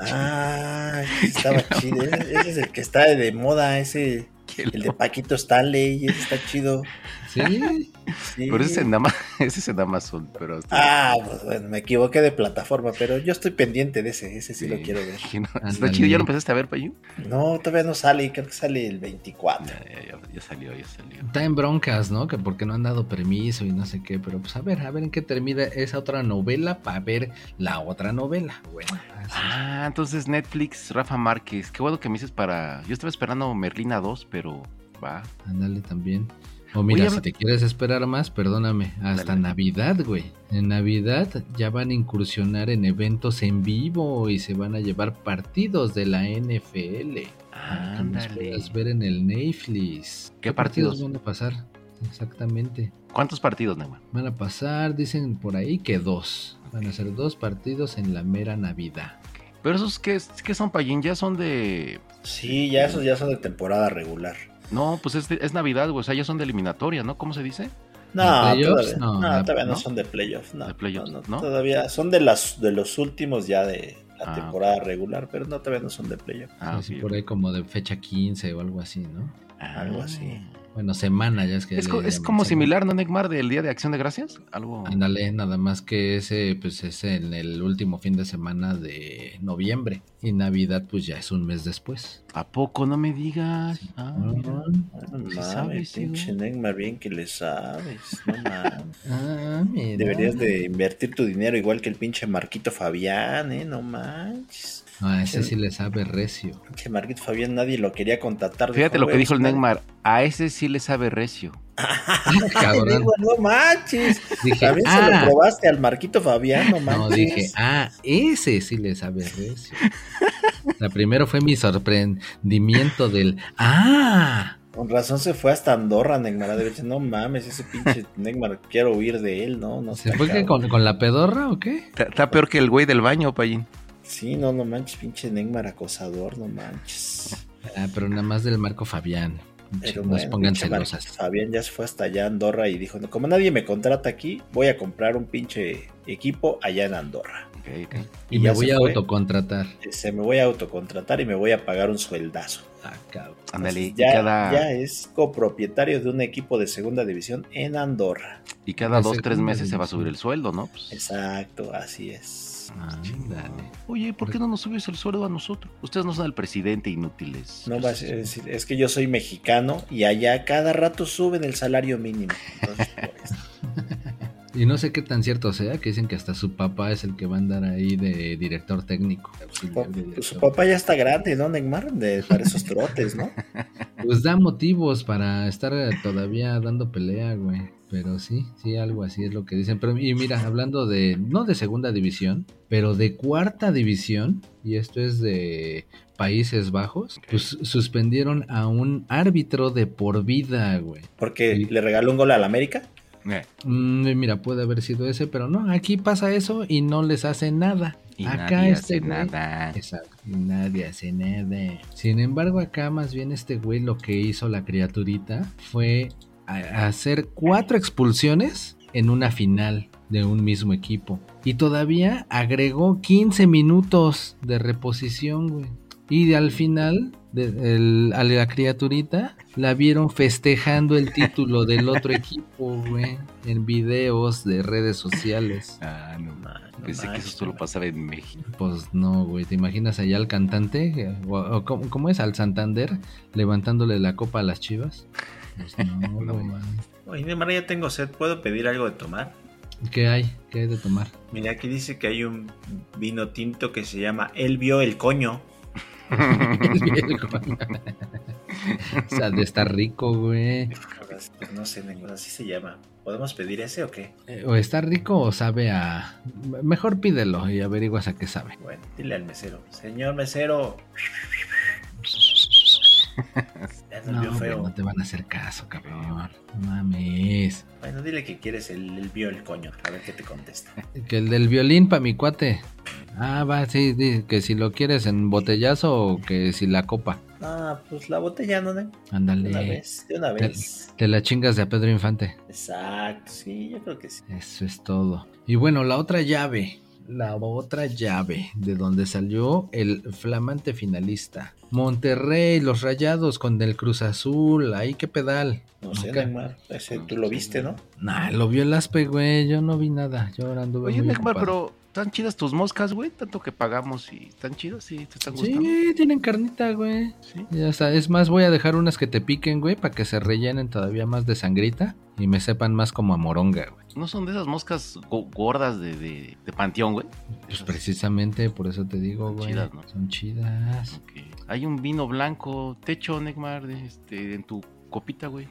Estaba chido. Ese es el que está de moda, ese. El de Paquito Stanley, ese está chido. ¿Sí? Pero ese es en Amazon. Pero pues bueno, me equivoqué de plataforma, pero yo estoy pendiente de ese sí lo quiero ver. Está chido, ¿ya lo empezaste a ver, Payú? No, todavía no sale, creo que sale el 24. Ya salió. Está en broncas, ¿no? Que porque no han dado permiso y no sé qué, pero pues a ver en qué termina esa otra novela para ver la otra novela. Bueno, entonces Netflix, Rafa Márquez, qué bueno que me dices yo estaba esperando Merlina 2, pero va. Ándale también. O mira, si te quieres esperar más, perdóname, hasta Navidad, güey. En Navidad ya van a incursionar en eventos en vivo y se van a llevar partidos de la NFL. Que nos puedas ver en el Netflix. ¿Qué partidos van a pasar? Exactamente. ¿Cuántos partidos, Neymar? Van a pasar, dicen por ahí que 2. Van a ser 2 partidos en la mera Navidad. ¿Pero esos qué son, Payín? ¿Ya son de...? Sí, esos ya son de temporada regular. No, pues es Navidad, güey, o sea, ya son de eliminatoria, ¿no? ¿Cómo se dice? No, todavía no son de playoffs. No, todavía son de los últimos ya de la temporada regular, pero todavía no son de playoffs. Por ahí como de fecha 15 o algo así, ¿no? Algo así. Bueno, semana, ya es que Es, le es llaman como semana. similar, ¿no, Neymar, del Día de Acción de Gracias? Algo. Ándale, nada más que ese pues es en el último fin de semana de noviembre y Navidad pues ya es un mes después. ¿A poco? No me digas. Mira. No Sí mames, sabes, pinche ¿no? Neymar, bien que le sabes. No mames. Mira. Deberías de invertir tu dinero igual que el pinche Marquito Fabián, no manches. A ese sí le sabe recio. Pinche Marquito Fabián, nadie lo quería contratar. Fíjate lo que dijo el "Güey, Neymar. A ese sí le sabe recio. Cabrón. Digo, no manches. Dije, También se lo probaste al Marquito Fabián, no manches. no, dije, ese sí le sabe recio. La primero fue mi sorprendimiento del, Con razón se fue hasta Andorra, Neymar. De decir, no mames, ese pinche Neymar, quiero huir de él, ¿no? No ¿se está fue que cabrón. con la pedorra o qué? Está peor que el güey del baño, Payín. Sí, no manches, pinche Neymar acosador, no manches. Pero nada más del Marco Fabián. Pero Nos bueno, pongan pinche celosas. Marquito Fabián ya se fue hasta allá a Andorra y dijo, no, como nadie me contrata aquí, voy a comprar un pinche equipo allá en Andorra. Okay. Y Y me ya voy se a fue. autocontratar. Me voy a autocontratar y me voy a pagar un sueldazo. Cabrón. Ándale, Entonces, ya es copropietario de un equipo de segunda división en Andorra. y cada De 2-3 segunda meses se va a subir división. el sueldo, ¿no? Pues, Exacto, así es. Ándale. oye, ¿por qué no nos subes el sueldo a nosotros? Ustedes no son el presidente, inútiles. No va a ser- es que yo soy mexicano y allá cada rato suben el salario mínimo. Entonces, por eso. Y no sé qué tan cierto sea, que dicen que hasta su papá es el que va a andar ahí de director técnico. auxiliar de Su director. papá ya está grande, ¿no, Neymar? Para esos trotes, ¿no? Pues da motivos para estar todavía dando pelea, güey. Pero sí, algo así es lo que dicen. Pero y mira, hablando de, no de segunda división, pero de cuarta división, y esto es de Países Bajos, pues suspendieron a un árbitro de por vida, güey. Porque Sí. le regaló un gol al América. Mira, puede haber sido ese, pero no, aquí pasa eso y no les hace nada. Y Acá nadie este hace güey- nada. Exacto, y nadie hace nada. Sin embargo, acá más bien este güey lo que hizo la criaturita fue hacer 4 expulsiones en una final de un mismo equipo. Y todavía agregó 15 minutos de reposición, güey. Y al final, a la criaturita la vieron festejando el título del otro equipo, güey, en videos de redes sociales. No. No Pensé que manches, eso solo pasaba en México. Pues no, güey, ¿te imaginas allá al cantante? ¿O cómo es? Al Santander, levantándole la copa a las Chivas. Pues no, No, güey. Oye, Neymar, ya tengo sed. ¿Puedo pedir algo de tomar? ¿Qué hay? ¿Qué hay de tomar? Mira, aquí dice que hay un vino tinto que se llama Él vio el coño. O sea, de estar rico, güey. Pues no sé, Neymar, así se llama. ¿Podemos pedir ese o qué? O está rico o sabe a... Mejor pídelo y averiguas a qué sabe. Bueno, dile al mesero. Señor mesero. Ya nos No, vio güey, feo. no te van a hacer caso, cabrón. No mames. Bueno, dile que quieres el vio el coño. A ver qué te contesta. Que el del violín pa' mi cuate. Va, sí, que si lo quieres en botellazo o que si la copa. Ah, pues la botella, ¿no? De Ándale. de una vez. Te la chingas de a Pedro Infante. Exacto, sí, yo creo que sí. Eso es todo. Y bueno, la otra llave de donde salió el flamante finalista. Monterrey, los Rayados con el Cruz Azul, ahí qué pedal. No sé, Acá. Neymar. Ese tú lo viste, ¿no? Nah, lo vio el Aspe, güey, yo no vi nada. Yo ahora anduve Oye, muy Neymar, ocupado. pero ¿están chidas tus moscas, güey? Tanto que pagamos y ¿están chidas? ¿Sí? ¿Te están gustando? Sí, tienen carnita, güey. Sí. Ya está. Es más, voy a dejar unas que te piquen, güey, para que se rellenen todavía más de sangrita y me sepan más como a moronga, güey. ¿No son de esas moscas gordas de panteón, güey? Pues Esas. precisamente por eso te digo, Son güey. chidas, ¿no? Son chidas. Ok. Hay un vino blanco, techo, Neymar, en tu copita, güey.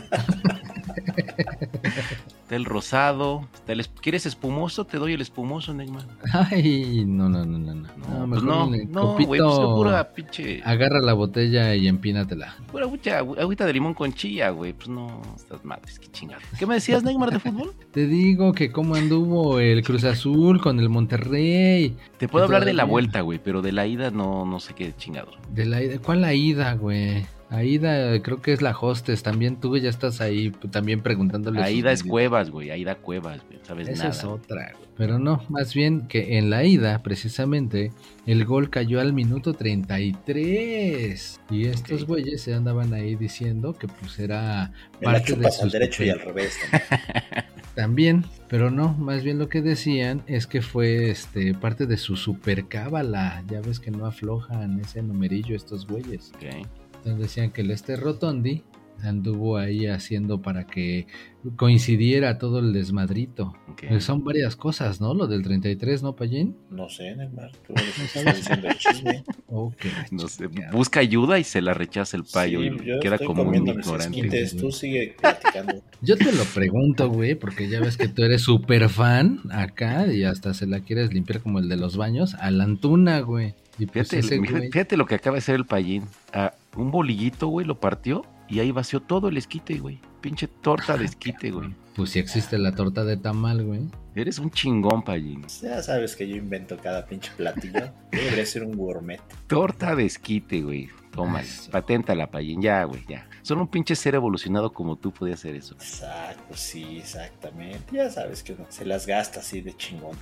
Está el rosado. ¿Quieres espumoso? Te doy el espumoso, Neymar. Ay, no. No, pues mejor no, el no, güey, copito, pues es pura pinche. agarra la botella y empínatela. Pura agüita de limón con chía, güey. Pues no, estas madres, qué chingado. ¿Qué me decías, Neymar, de fútbol? Te digo que cómo anduvo el Cruz Azul con el Monterrey. Te puedo hablar de la todavía- vuelta, güey, pero de la ida no sé qué chingado. ¿Cuál la ida, güey? Aida creo que es la hostess, también tú ya estás ahí también preguntándole. Aida es Cuevas, güey, Aida Cuevas, güey, sabes Esa nada. es otra, güey. Pero no, más bien que en la ida, precisamente, el gol cayó al minuto 33. Y estos güeyes se andaban ahí diciendo que pues era parte de su... al derecho y al revés. También, pero no, más bien lo que decían es que fue parte de su super cábala. Ya ves que no aflojan ese numerillo estos güeyes. Okay. Entonces decían que el Rotondi anduvo ahí haciendo para que coincidiera todo el desmadrito. Okay. Pues son varias cosas, ¿no? Lo del 33, ¿no, Payín? No sé, Neymar, tú estás diciendo el chisme. Okay, no sé, busca ayuda y se la rechaza el payo, sí, y queda como un ignorante. Tú sigue platicando. Yo te lo pregunto, güey, porque ya ves que tú eres súper fan acá y hasta se la quieres limpiar como el de los baños a la Antuna, güey. Y pues fíjate lo que acaba de hacer el Payín. Un bolillito, güey, lo partió y ahí vació todo el esquite, güey. Pinche torta de esquite, güey. Pues sí existe la torta de tamal, güey. Eres un chingón, Payín. Ya sabes que yo invento cada pinche platillo. Debería ser un gourmet. Torta de esquite, güey. Toma, paténtala, Payín. Ya, güey, ya. Solo un pinche ser evolucionado como tú podía hacer eso. Exacto, sí, exactamente. Ya sabes que se las gasta así de chingón.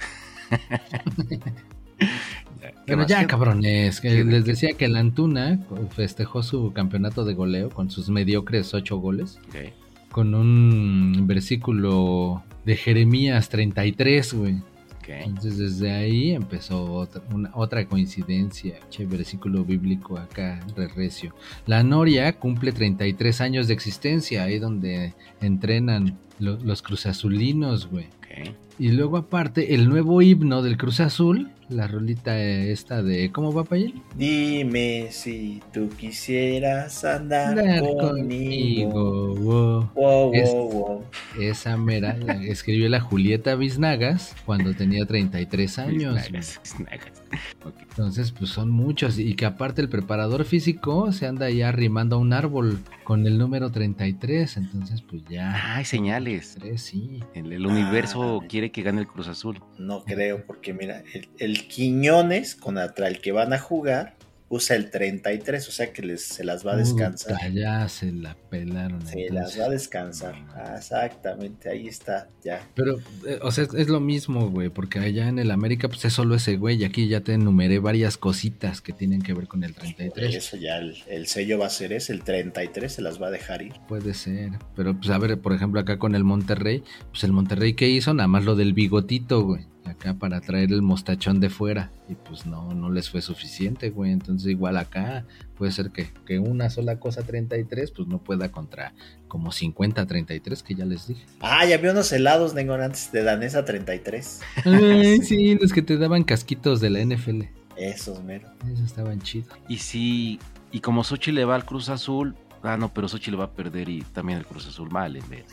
Pero ya, cabrones, que les decía que la Antuna festejó su campeonato de goleo con sus mediocres 8 goles. Okay. Con un versículo de Jeremías 33, güey. Okay. Entonces desde ahí empezó otra coincidencia, versículo bíblico acá, recio. La Noria cumple 33 años de existencia, ahí donde entrenan los cruzazulinos, güey. Okay. Y luego aparte, el nuevo himno del Cruz Azul, la rolita esta de... ¿Cómo va, Payín? Dime si tú quisieras andar conmigo. Wow. Wow. Esa mera la escribió la Julieta Biznagas cuando tenía 33 años. Biznagas. Okay. Entonces, pues son muchos. Y que aparte el preparador físico se anda ya arrimando a un árbol con el número 33. Entonces, pues ya... Hay señales. 33, sí. El universo quiere que gane el Cruz Azul. No creo, porque mira, el Quiñones contra el que van a jugar usa el 33, o sea que se las va a descansar. Ya se la pelaron. Se entonces las va a descansar. Exactamente, ahí está, ya. Pero, o sea, es lo mismo, güey, porque allá en el América, pues es solo ese güey, y aquí ya te enumeré varias cositas que tienen que ver con el 33. Eso ya, el sello va a ser ese, el 33 se las va a dejar ir. Puede ser, pero pues a ver, por ejemplo, acá con el Monterrey, pues el Monterrey, ¿qué hizo? Nada más lo del bigotito, güey. Acá para traer el mostachón de fuera y pues no les fue suficiente, güey. Entonces igual acá puede ser que una sola cosa 33 pues no pueda contra como 50-33 que ya les dije. Ya vi unos helados, Nengor, antes de Danesa 33. Ay, sí, los que te daban casquitos de la NFL. Esos, mero. Esos estaban chidos. Y como Xochitl le va al Cruz Azul... no, pero Xochitl le va a perder y también el Cruz Azul mal en vez.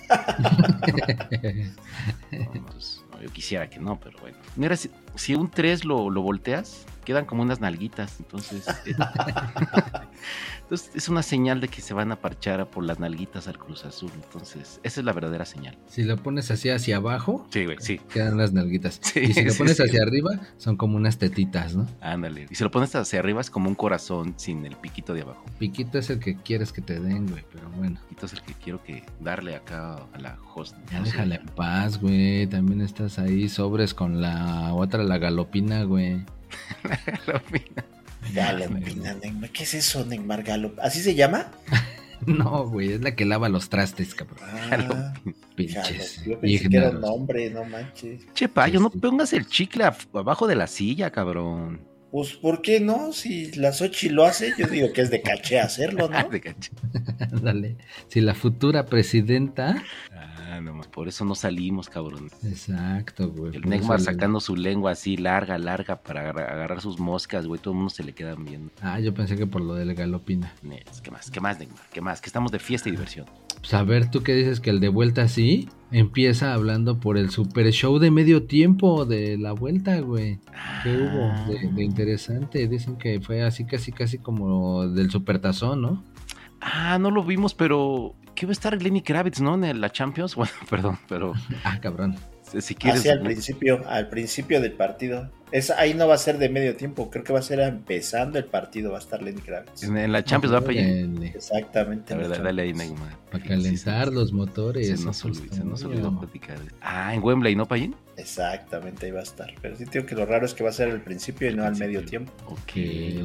No, yo quisiera que no, pero bueno. Mira, si un 3 lo volteas, quedan como unas nalguitas, entonces es una señal de que se van a parchar por las nalguitas al Cruz Azul, entonces esa es la verdadera señal. Si lo pones así hacia abajo, sí, güey, sí, quedan las nalguitas. Sí, y si lo pones hacia arriba, son como unas tetitas, ¿no? Ándale, y si lo pones hacia arriba es como un corazón sin el piquito de abajo. Piquito es el que quieres que te den, güey, pero bueno. Piquito es el que quiero que darle acá a la host. Ya déjala en paz, güey, también estás ahí sobres con la otra, la galopina, güey. La galopina. Galopina, Neymar. ¿Qué es eso, Neymar? ¿Así se llama? No, güey, es la que lava los trastes, cabrón. Pinches. Yo pensé que era un nombre, no manches. Che, payo, no pongas el chicle abajo de la silla, cabrón. Pues, ¿por qué no? Si la Xochitl lo hace, yo digo que es de caché hacerlo, ¿no? De caché. Dale. Si la futura presidenta... No, por eso no salimos, cabrón. Exacto, güey. El Neymar sacando su lengua así larga para agarrar sus moscas, güey. Todo el mundo se le quedan viendo. Yo pensé que por lo del galopina. ¿Qué más, Neymar? ¿Qué más? Que estamos de fiesta y diversión. Pues a ver, tú qué dices que el de vuelta así empieza hablando por el super show de medio tiempo de la vuelta, güey. ¿Qué hubo de interesante? Dicen que fue así casi como del supertazón, ¿no? No lo vimos, pero... ¿Qué va a estar Lenny Kravitz, no? En la Champions. Bueno, perdón, pero... Cabrón. Si quieres. Así al principio del partido. Ahí no va a ser de medio tiempo, creo que va a ser empezando el partido, va a estar Lenny Kravitz. En la Champions va a fallar. Exactamente. La verdad, dale ahí, Neymar. Para calentar los motores. Se nos olvidó platicar. En Wembley, ¿no, Payín? Exactamente, ahí va a estar. Pero sí digo que lo raro es que va a ser al principio y no al medio tiempo. Ok.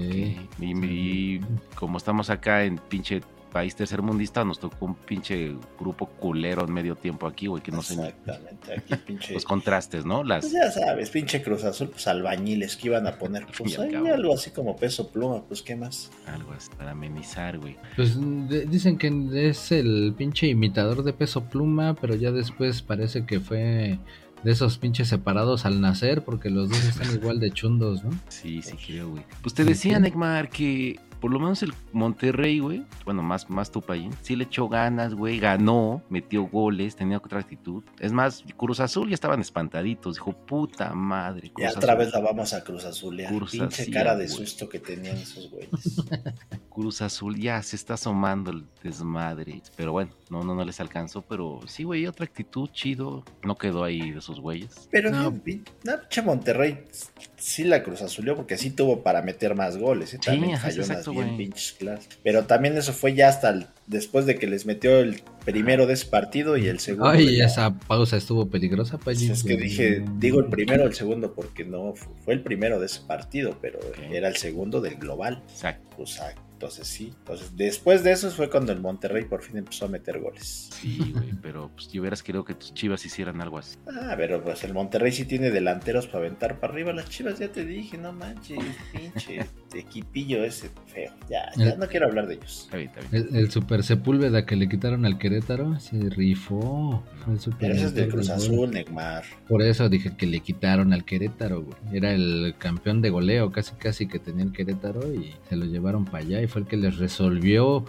Y como estamos acá en pinche país tercermundista, nos tocó un pinche grupo culero en medio tiempo aquí, güey, que no sé. Exactamente, aquí pinche. Los contrastes, ¿no? Pues ya sabes, pinche Cruz Azul, pues albañiles que iban a poner. Pues ahí algo así como Peso Pluma, pues qué más. Algo así para amenizar, güey. Pues dicen que es el pinche imitador de Peso Pluma, pero ya después parece que fue de esos pinches separados al nacer, porque los dos están igual de chundos, ¿no? Sí, creo, güey. Pues te decía, Neymar, que por lo menos el Monterrey, güey, bueno, más tu país, sí le echó ganas, güey, ganó, metió goles, tenía otra actitud. Es más, Cruz Azul ya estaban espantaditos, dijo, puta madre. Cruz otra vez la vamos a Cruz Azul, pinche cara de susto que tenían esos güeyes. Cruz Azul ya se está asomando el desmadre, pero bueno, no les alcanzó, pero sí, güey, otra actitud, chido, no quedó ahí de esos güeyes. Pero pinche Monterrey sí la Cruz Azulió porque sí tuvo para meter más goles, también falló unas bien pinches claras. Pero también eso fue ya hasta después de que les metió el primero de ese partido y el segundo. Ay, esa pausa estuvo peligrosa, Payín. Es que digo el primero o el segundo porque no fue el primero de ese partido, pero era el segundo del global. Exacto. Entonces sí, después de eso fue cuando el Monterrey por fin empezó a meter goles. Sí, güey, pero pues yo hubieras querido que tus Chivas hicieran algo así. Pero pues el Monterrey sí tiene delanteros para aventar para arriba. Las Chivas ya te dije, no manches, pinche equipillo ese feo. Ya no quiero hablar de ellos. Está bien. El Super Sepúlveda que le quitaron al Querétaro se rifó. Pero ese es de Cruz Azul, Neymar. Por eso dije que le quitaron al Querétaro, güey. Era el campeón de goleo, casi que tenía el Querétaro y se lo llevaron para allá y fue el que les resolvió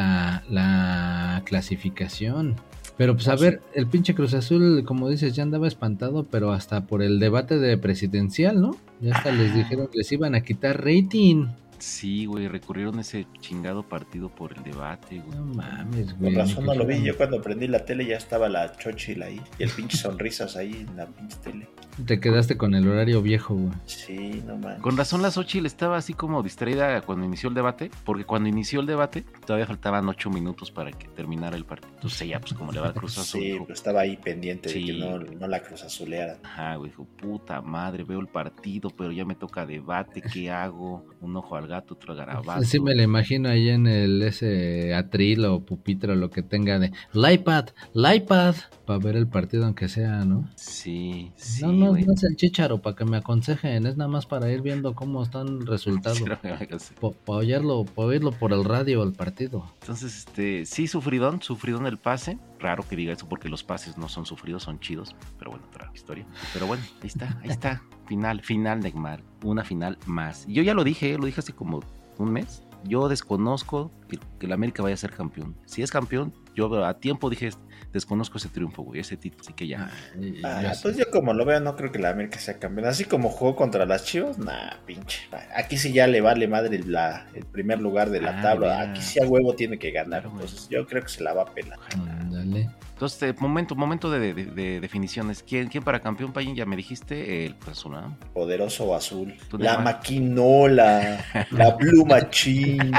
la clasificación. Pero pues a ver, el pinche Cruz Azul, como dices, ya andaba espantado, pero hasta por el debate de presidencial, ¿no? Ya hasta les dijeron que les iban a quitar rating. Sí, güey, recurrieron ese chingado partido por el debate, güey. No mames, güey. Con razón no lo vi, yo cuando prendí la tele ya estaba la Chóchila ahí y el pinche Sonrisas ahí en la pinche tele. Te quedaste con el horario viejo, güey. Sí, no mames. Con razón la Xochitl estaba así como distraída cuando inició el debate, porque cuando inició el debate todavía faltaban 8 minutos para que terminara el partido. Entonces ella, pues como le va a Cruz Azul. Sí, pero estaba ahí pendiente de que no la Cruz Azulearan. Ajá, güey, dijo, puta madre, veo el partido, pero ya me toca debate, ¿qué hago? Un ojo al gato, otro garabato. Sí me lo imagino ahí en ese atril o pupitre o lo que tenga de el iPad, para ver el partido aunque sea, ¿no? Sí. No es el chícharo para que me aconsejen, es nada más para ir viendo cómo están resultados. Para oírlo por el radio el partido. Entonces, sí, sufridón el pase. Raro que diga eso porque los pases no son sufridos, son chidos. Pero bueno, otra historia. Pero bueno, ahí está. Final, Neymar. Una final más. Yo ya lo dije hace como un mes. Yo desconozco que el América vaya a ser campeón. Si es campeón, yo a tiempo dije, desconozco ese triunfo, güey, ese título, así que ya. Pues yo como lo veo, no creo que la América sea campeón. Así como jugó contra las Chivas, pinche. Aquí sí ya le vale madre el primer lugar de la tabla. Mira. Aquí sí a huevo tiene que ganar. Entonces yo creo que se la va a pelar. Dale. Entonces, momento de definiciones. ¿Quién para campeón, Payín? Ya me dijiste, el Cruz Azul, ¿no? Poderoso azul. La maquinola, la pluma chin.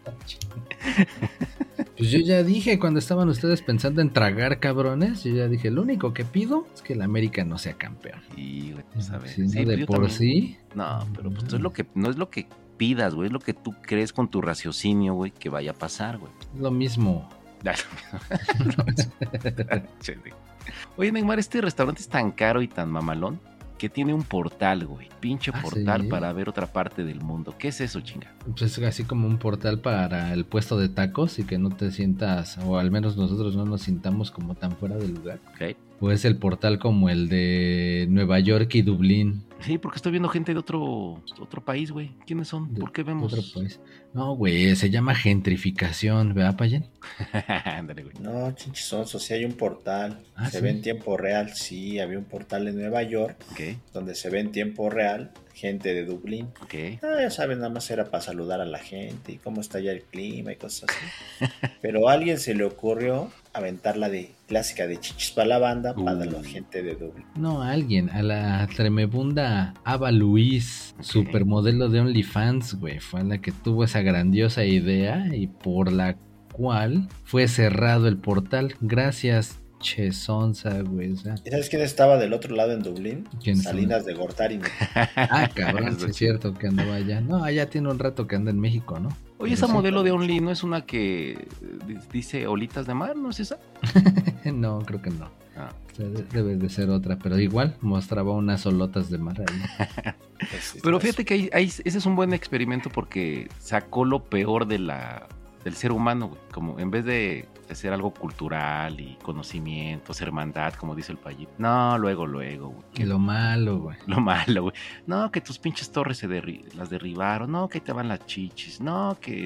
Pues yo ya dije cuando estaban ustedes pensando en tragar cabrones, yo ya dije, lo único que pido es que el América no sea campeón. Y, güey, pues a ver. Si no de por también. Sí. No, pero pues no es lo que pidas, güey, es lo que tú crees con tu raciocinio, güey, que vaya a pasar, güey. Lo mismo. Oye, Neymar, este restaurante es tan caro y tan mamalón que tiene un portal, güey. Pinche portal, ¿sí? Para ver otra parte del mundo. ¿Qué es eso, chinga? Pues es así como un portal para el puesto de tacos y que no te sientas, o al menos nosotros no nos sintamos como tan fuera del lugar. Ok. O es el portal como el de Nueva York y Dublín. Sí, porque estoy viendo gente de otro país, güey. ¿Quiénes son? ¿Por qué vemos? Otro país. No, güey, se llama gentrificación, ¿verdad, Payen? Ándale, güey. No, chinchizonzo, sí hay un portal. Se ve en tiempo real, sí, había un portal en Nueva York, donde se ve en tiempo real gente de Dublín. Ok. Ya saben, nada más era para saludar a la gente y cómo está ya el clima y cosas así. Pero a alguien se le ocurrió aventar la de clásica de chichis para la banda para la gente de Dublín. No, a alguien, a la tremebunda Ava Luis, supermodelo de OnlyFans, güey, fue la que tuvo esa grandiosa idea y por la cual fue cerrado el portal. Gracias, Chesonza, güey. O sea, ¿Y sabes quién estaba del otro lado en Dublín? ¿quién Salinas de Gortari. Ah, cabrón, sí es cierto que andaba allá. No, allá tiene un rato que anda en México, ¿no? Oye, esa modelo de Only no es una que dice olitas de mar, ¿no es esa? No, creo que no. Ah. O sea, debe de ser otra, pero igual mostraba unas olotas de mar ahí. Pero fíjate que ese es un buen experimento porque sacó lo peor del ser humano, güey. Como en vez de hacer algo cultural y conocimientos, hermandad, como dice el payito. No, luego, güey. Que lo malo, güey. Lo malo, güey. No, que tus pinches torres las derribaron. No, que ahí te van las chichis. No, que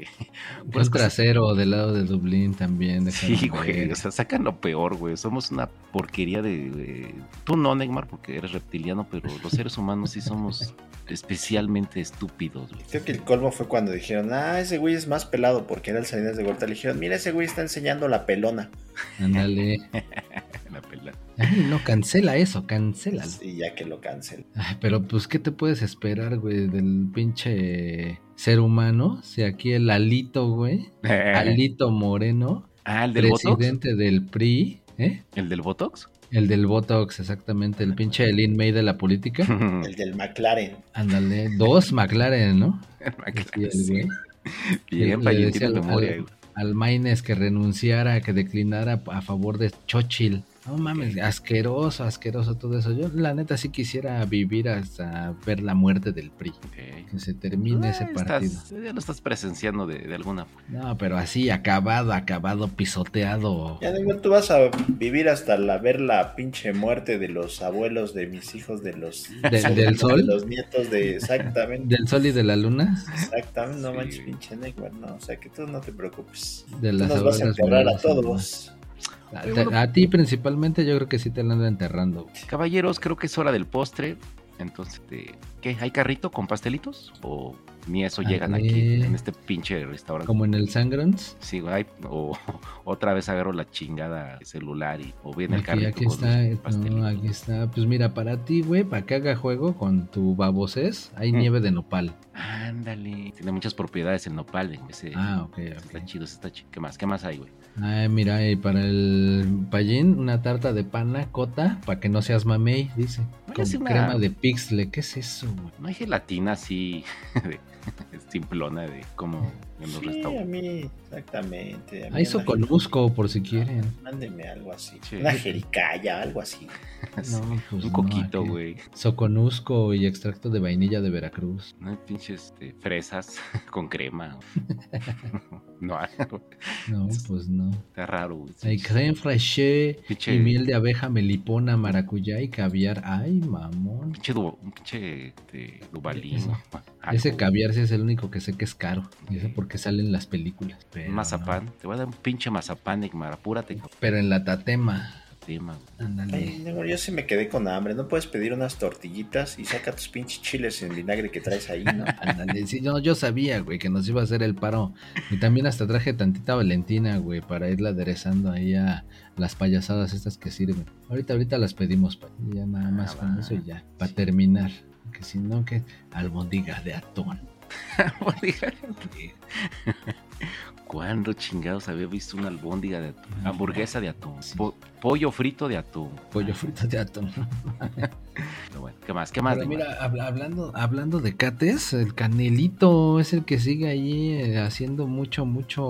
Un trasero del lado de Dublín también. Sí, güey. O sea, sacan lo peor, güey. Somos una porquería de... Tú no, Neymar, porque eres reptiliano, pero los seres humanos sí somos especialmente estúpidos, güey. Creo que el colmo fue cuando dijeron, ese güey es más pelado porque era el Salinas de Gortari. Le dijeron, mira, ese güey está enseñando la pelona. Ándale. La pelona. Ay, no, cancela eso, cancela. Y ya que lo cancel. Pero pues, ¿qué te puedes esperar, güey, del pinche ser humano? Si aquí el Alito, güey, Alito Moreno, el del presidente Botox? Del PRI, ¿eh? ¿El del Botox? El del Botox, exactamente, el pinche Lin May de la política. El del McLaren. Ándale, 2 McLaren, ¿no? El McLaren, Sí, güey. Bien, Payín, tiene memoria, güey. Al Maines que renunciara, que declinara a favor de Xochitl. No mames, asqueroso todo eso. Yo la neta sí quisiera vivir hasta ver la muerte del PRI. Que se termine ese partido. Ya lo estás presenciando de alguna forma. No, pero así, acabado, pisoteado. Ya tú vas a vivir hasta ver la pinche muerte de los abuelos de mis hijos, de los... ¿Del sol? De los nietos de... Exactamente. ¿Del sol y de la luna? Exactamente, no Sí. manches, pinche Neymar, no. O sea, que tú no te preocupes. De Tú las nos vas a abuelas enterrar a mayores, todos. A ti principalmente yo creo que sí te la ando enterrando. Caballeros, creo que es hora del postre. Entonces, ¿qué? ¿Hay carrito con pastelitos? ¿O ni eso llegan aquí en este pinche restaurante? Como en el Sangrons. Sí, güey. O otra vez agarro la chingada celular o viene el carrito Aquí con está, los pastelitos. no, aquí está. Pues mira, para ti, güey, para que haga juego con tu babosés, hay nieve de nopal. Ándale. Tiene muchas propiedades el nopal. Ok. Está chido, está chido. ¿Qué más hay, güey? Ay, mira, y para el payín, una tarta de pana cota, para que no seas mamey, dice. Con crema de pixle, ¿qué es eso, güey? No hay gelatina así simplona de como en los restaurantes. A mí, exactamente. Hay soconusco, por si quieren. Mándeme algo así. Sí. Una jericaya, algo así. No, pues un coquito, aquí. güey. Soconusco y extracto de vainilla de Veracruz. No hay pinches fresas con crema. No, No, pues no. está raro, güey. Hay creme fraiche y miel de abeja, melipona, maracuyá y caviar. Ay, mamón. Un pinche Dubalín. Ese caviar sí es el único que sé que es caro. Y eso porque sale en las películas. Un mazapán. No. Te voy a dar un pinche mazapán, Neymar. Apúrate. Pero en la tatema. Ándale. Ay, yo sí me quedé con hambre. No puedes pedir unas tortillitas y saca tus pinches chiles en vinagre que traes ahí, ¿no? Ándale. Sí, yo sabía, güey, que nos iba a hacer el paro. Y también hasta traje tantita Valentina, güey, para irla aderezando ahí a las payasadas estas que sirven. Ahorita las pedimos, y ya nada más con eso y ya. Para terminar. Que si no, que albóndiga de atún. Albóndiga de atún. ¿Cuándo chingados había visto una albóndiga de atún? Hamburguesa de atún. Sí. Pollo frito de atún. Pollo frito de atún. Pero bueno, ¿qué más? Pero mira, hablando de cates, el Canelito es el que sigue ahí haciendo mucho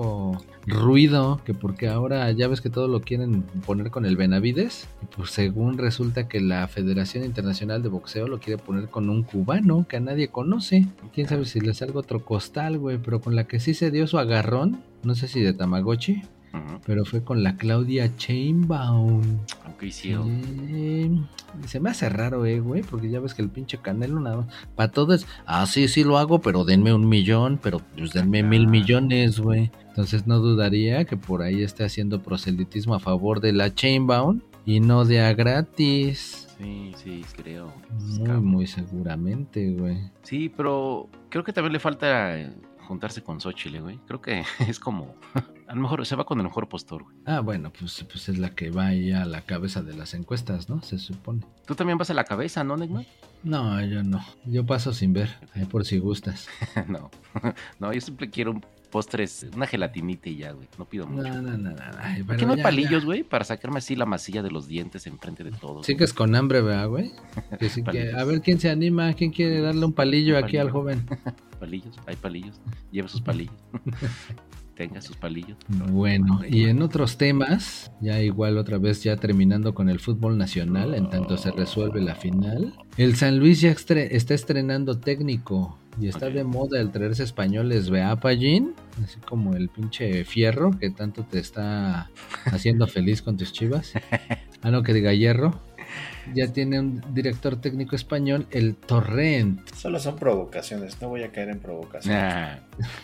ruido, que porque ahora ya ves que todo lo quieren poner con el Benavides, y pues según resulta que la Federación Internacional de Boxeo lo quiere poner con un cubano que a nadie conoce. Quién sabe si le salga otro costal, güey, pero con la que sí se dio su agarrón, no sé si de Tamagotchi, pero fue con la Claudia Sheinbaum. ¿Qué hicieron? Se me hace raro, güey, porque ya ves que el pinche Canelo nada, para todo es, sí lo hago, pero denme 1 millón, pero pues denme 1,000 millones, güey. Entonces no dudaría que por ahí esté haciendo proselitismo a favor de la Sheinbaum y no de a gratis. Sí, creo. Muy seguramente, güey. Sí, pero creo que también le falta juntarse con Xochitl, güey. Creo que es como... A lo mejor se va con el mejor postor, güey. Bueno, pues es la que va ahí a la cabeza de las encuestas, ¿no? Se supone. Tú también vas a la cabeza, ¿no, Neymar? No, yo no. Yo paso sin ver, ahí por si gustas. No, no, yo siempre quiero un postres, una gelatinita y ya, güey. No pido mucho. No. Ay, ¿Por qué no hay palillos, güey? Para sacarme así la masilla de los dientes enfrente de todos. Sí que es con hambre, ¿verdad, güey? A ver quién se anima, quién quiere darle un palillo aquí al joven. Palillos, hay palillos. Lleva sus palillos. Tenga sus palillos. Bueno, y en otros temas, ya igual otra vez ya terminando con el fútbol nacional, en tanto se resuelve la final, el San Luis ya está estrenando técnico y está de moda el traerse españoles, ¿vea, Pallín? Así como el pinche Fierro que tanto te está haciendo feliz con tus Chivas. No, que diga Hierro. Ya tiene un director técnico español, el Torrent. Solo son provocaciones, no voy a caer en provocaciones.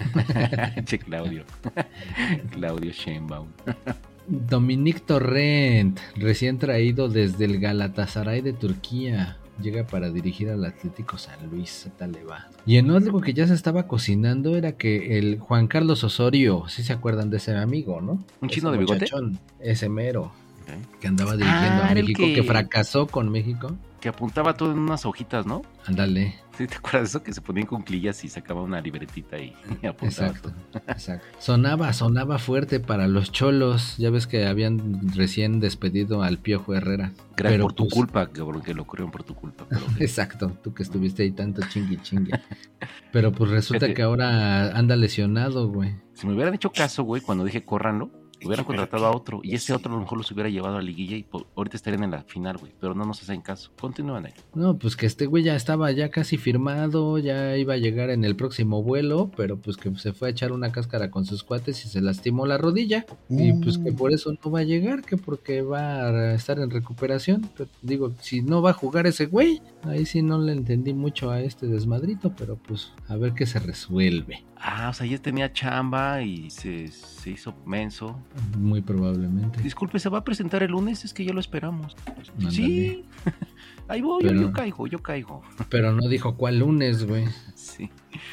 Che, Claudio. Claudio Sheinbaum. Dominic Torrent, recién traído desde el Galatasaray de Turquía. Llega para dirigir al Atlético San Luis, tal le va. Y en algo que ya se estaba cocinando era que el Juan Carlos Osorio, si se acuerdan de ese amigo, ¿no? ¿Un chino de bigote? Ese mero. Que andaba dirigiendo a México, que fracasó con México. Que apuntaba todo en unas hojitas, ¿no? Ándale. ¿Sí te acuerdas de eso? Que se ponían con cuclillas y sacaba una libretita y apuntaba. Exacto. Sonaba fuerte para los Cholos. Ya ves que habían recién despedido al Piojo Herrera. Pero por tu culpa, cabrón, que lo corrieron por tu culpa. Pero... Exacto, tú que estuviste ahí tanto chingue. Pero pues resulta que ahora anda lesionado, güey. Si me hubieran hecho caso, güey, cuando dije córranlo, hubieran contratado a otro y ese otro a lo mejor los hubiera llevado a la liguilla y ahorita estarían en la final, güey, pero no nos hacen caso. Continúan ahí. No, pues que este güey ya estaba ya casi firmado, ya iba a llegar en el próximo vuelo, pero pues que se fue a echar una cáscara con sus cuates y se lastimó la rodilla. Y pues que por eso no va a llegar, que porque va a estar en recuperación. Pero, digo, si no va a jugar ese güey, ahí sí no le entendí mucho a este desmadrito, pero pues a ver qué se resuelve. O sea, ya tenía chamba y se hizo menso. Muy probablemente. Disculpe, ¿se va a presentar el lunes? Es que ya lo esperamos. Mándale. Sí, ahí voy, pero, yo caigo. Pero no dijo cuál lunes, güey. Sí,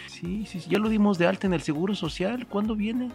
ya lo dimos de alta en el Seguro Social. ¿Cuándo viene?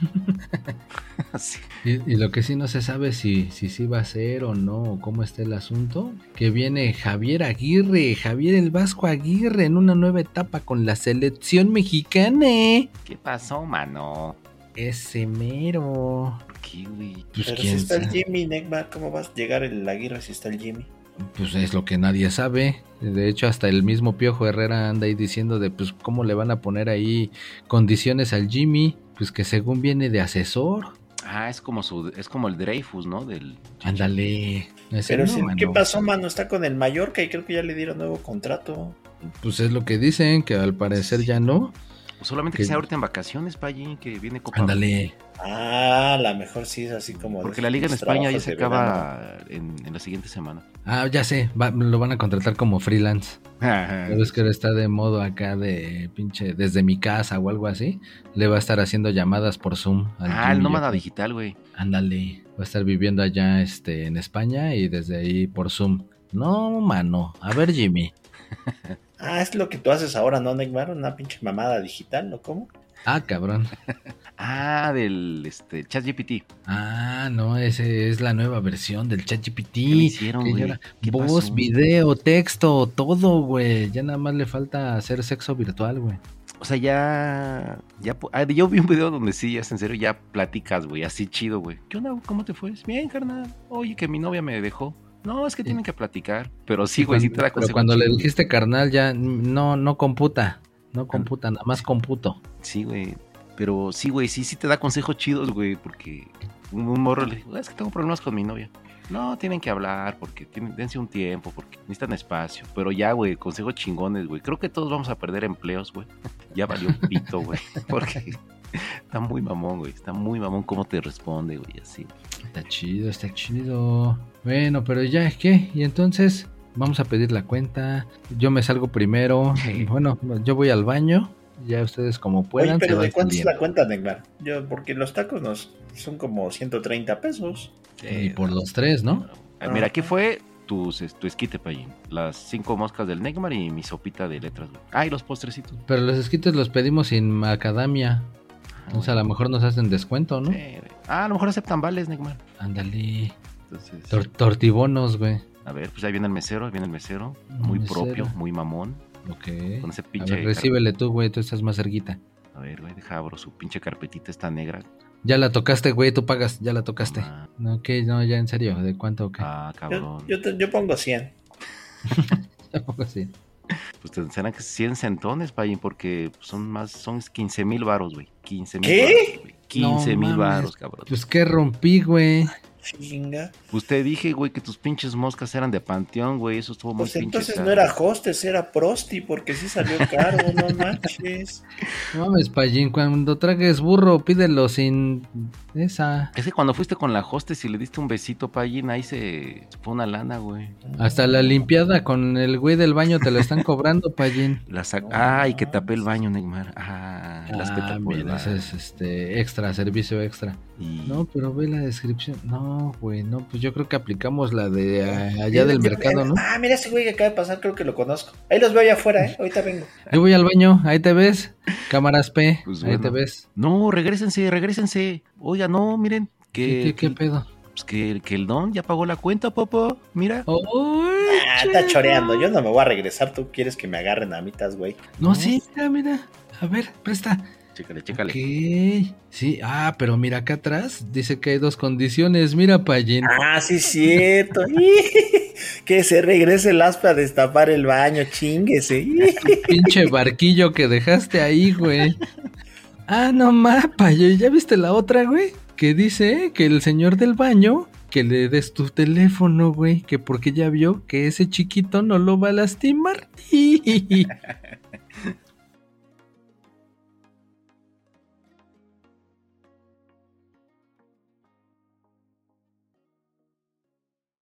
Sí. Y lo que sí no se sabe si va a ser o no, o cómo está el asunto, que viene Javier el Vasco Aguirre en una nueva etapa con la selección mexicana. ¿Qué pasó, mano? Ese mero. ¿Por qué, güey? Pues pero si está el Jimmy, Neymar, ¿cómo vas a llegar el Aguirre si está el Jimmy? Pues es lo que nadie sabe. De hecho, hasta el mismo Piojo Herrera anda ahí diciendo de pues cómo le van a poner ahí condiciones al Jimmy, pues que según viene de asesor. Es como el Dreyfus, ¿no? Ándale. Pero ¿qué pasó, mano? Está con el Mallorca y creo que ya le dieron nuevo contrato. Pues es lo que dicen, que al parecer ya no. Pues solamente que sea ahorita en vacaciones, Pallín, que viene Copa. Ándale. A lo mejor sí es así como... Porque la liga en España ya se acaba en la siguiente semana. Ya sé, lo van a contratar como freelance. Es que está de modo acá de pinche desde mi casa o algo así. Le va a estar haciendo llamadas por Zoom. El nómada digital, güey. Ándale, va a estar viviendo allá en España y desde ahí por Zoom. No, mano, a ver, Jimmy. Es lo que tú haces ahora, ¿no, Neymar? Una pinche mamada digital, ¿no? ¿Cómo? Cabrón. Del ChatGPT. No, ese es la nueva versión del ChatGPT. ¿Qué le hicieron, güey? Voz, video, texto, todo, güey. Ya nada más le falta hacer sexo virtual, güey. O sea, yo vi un video donde sí, es en serio, ya platicas, güey, así chido, güey. ¿Qué onda? ¿Cómo te fue? Bien, carnal. Oye, que mi novia me dejó. No, es que tienen que platicar. Pero sí, güey, sí te da consejo. Pero cuando le dijiste carnal, ya no computa. No computa, nada más computo. Sí, güey. Pero sí, güey, sí te da consejos chidos, güey. Porque un morro le dijo, es que tengo problemas con mi novia. No, tienen que hablar porque dense un tiempo, porque necesitan espacio. Pero ya, güey, consejos chingones, güey. Creo que todos vamos a perder empleos, güey. Ya valió un pito, güey. Porque está muy mamón, güey. Está muy mamón cómo te responde, güey, así. Está chido. Bueno, pero ya, ¿qué? Y entonces vamos a pedir la cuenta. Yo me salgo primero. Bueno, yo voy al baño. Ya ustedes como puedan. Oye, pero ¿de cuánto es la cuenta, Neymar? Porque los tacos son como 130 pesos. Y por los 3, ¿no? Mira, aquí fue tu esquite, Payín. Las 5 moscas del Neymar y mi sopita de letras, güey. Ah, y los postrecitos. Pero los esquites los pedimos sin macadamia. Entonces a lo mejor nos hacen descuento, ¿no? Sí, güey. Ah, a lo mejor aceptan vales, Neymar. Ándale. Entonces, Tortibonos, güey. a ver, pues ahí viene el mesero, muy Mesero. propio, muy mamón. Ok. Con ese A pinche... ver, recíbele tú, güey, tú estás más cerquita. A ver, güey, deja abro su pinche carpetita esta negra. Ya la tocaste, güey, tú pagas, ya la tocaste. Ah, No, ok, no, ya en serio, ¿de cuánto o qué? cabrón. Yo pongo 100. Tampoco así. Pues te serán que 100 centones, Payín, porque son 15,000 varos, güey. 15,000 ¿Qué? varos, güey. No 15,000 mames. varos, cabrón. Pues que rompí, güey. Chinga. Pues te dije, güey, que tus pinches moscas eran de panteón, güey. Eso estuvo muy Pues pinche entonces caro. no era hostess, era prosti, porque sí salió caro, no manches. No mames, Payín, cuando tragues burro, pídelo sin esa. Es que cuando fuiste con la hostess y le diste un besito, Payín, ahí se fue una lana, güey. Hasta la limpiada con el güey del baño te lo están cobrando, Payín. Ay, que tapé el baño, Neymar. Las que tapó el mira, ese baño. es extra, servicio extra. Y... No, pero ve la descripción. No, güey, no, pues yo creo que aplicamos la de allá del mercado, ¿no? Ah, mira ese güey que acaba de pasar, creo que lo conozco. Ahí los veo allá afuera, ahorita vengo. Yo voy al baño, ahí te ves. Cámaras P, Pues ahí bueno. te ves. No, regrésense. Oiga, no, miren. ¿Qué pedo? Pues que el don ya pagó la cuenta, papá. Mira. Está choreando, yo no me voy a regresar, tú quieres que me agarren a mitas, güey. No, sí, mira. A ver, presta. Chécale. Ok. Sí, pero mira acá atrás dice que hay 2 condiciones. Mira, Payín. Ah, sí, cierto. Que se regrese el aspa a destapar el baño, chinguese. Pinche barquillo que dejaste ahí, güey. No Payín, ¿ya viste la otra, güey? Que dice que el señor del baño, que le des tu teléfono, güey, que porque ya vio que ese chiquito no lo va a lastimar.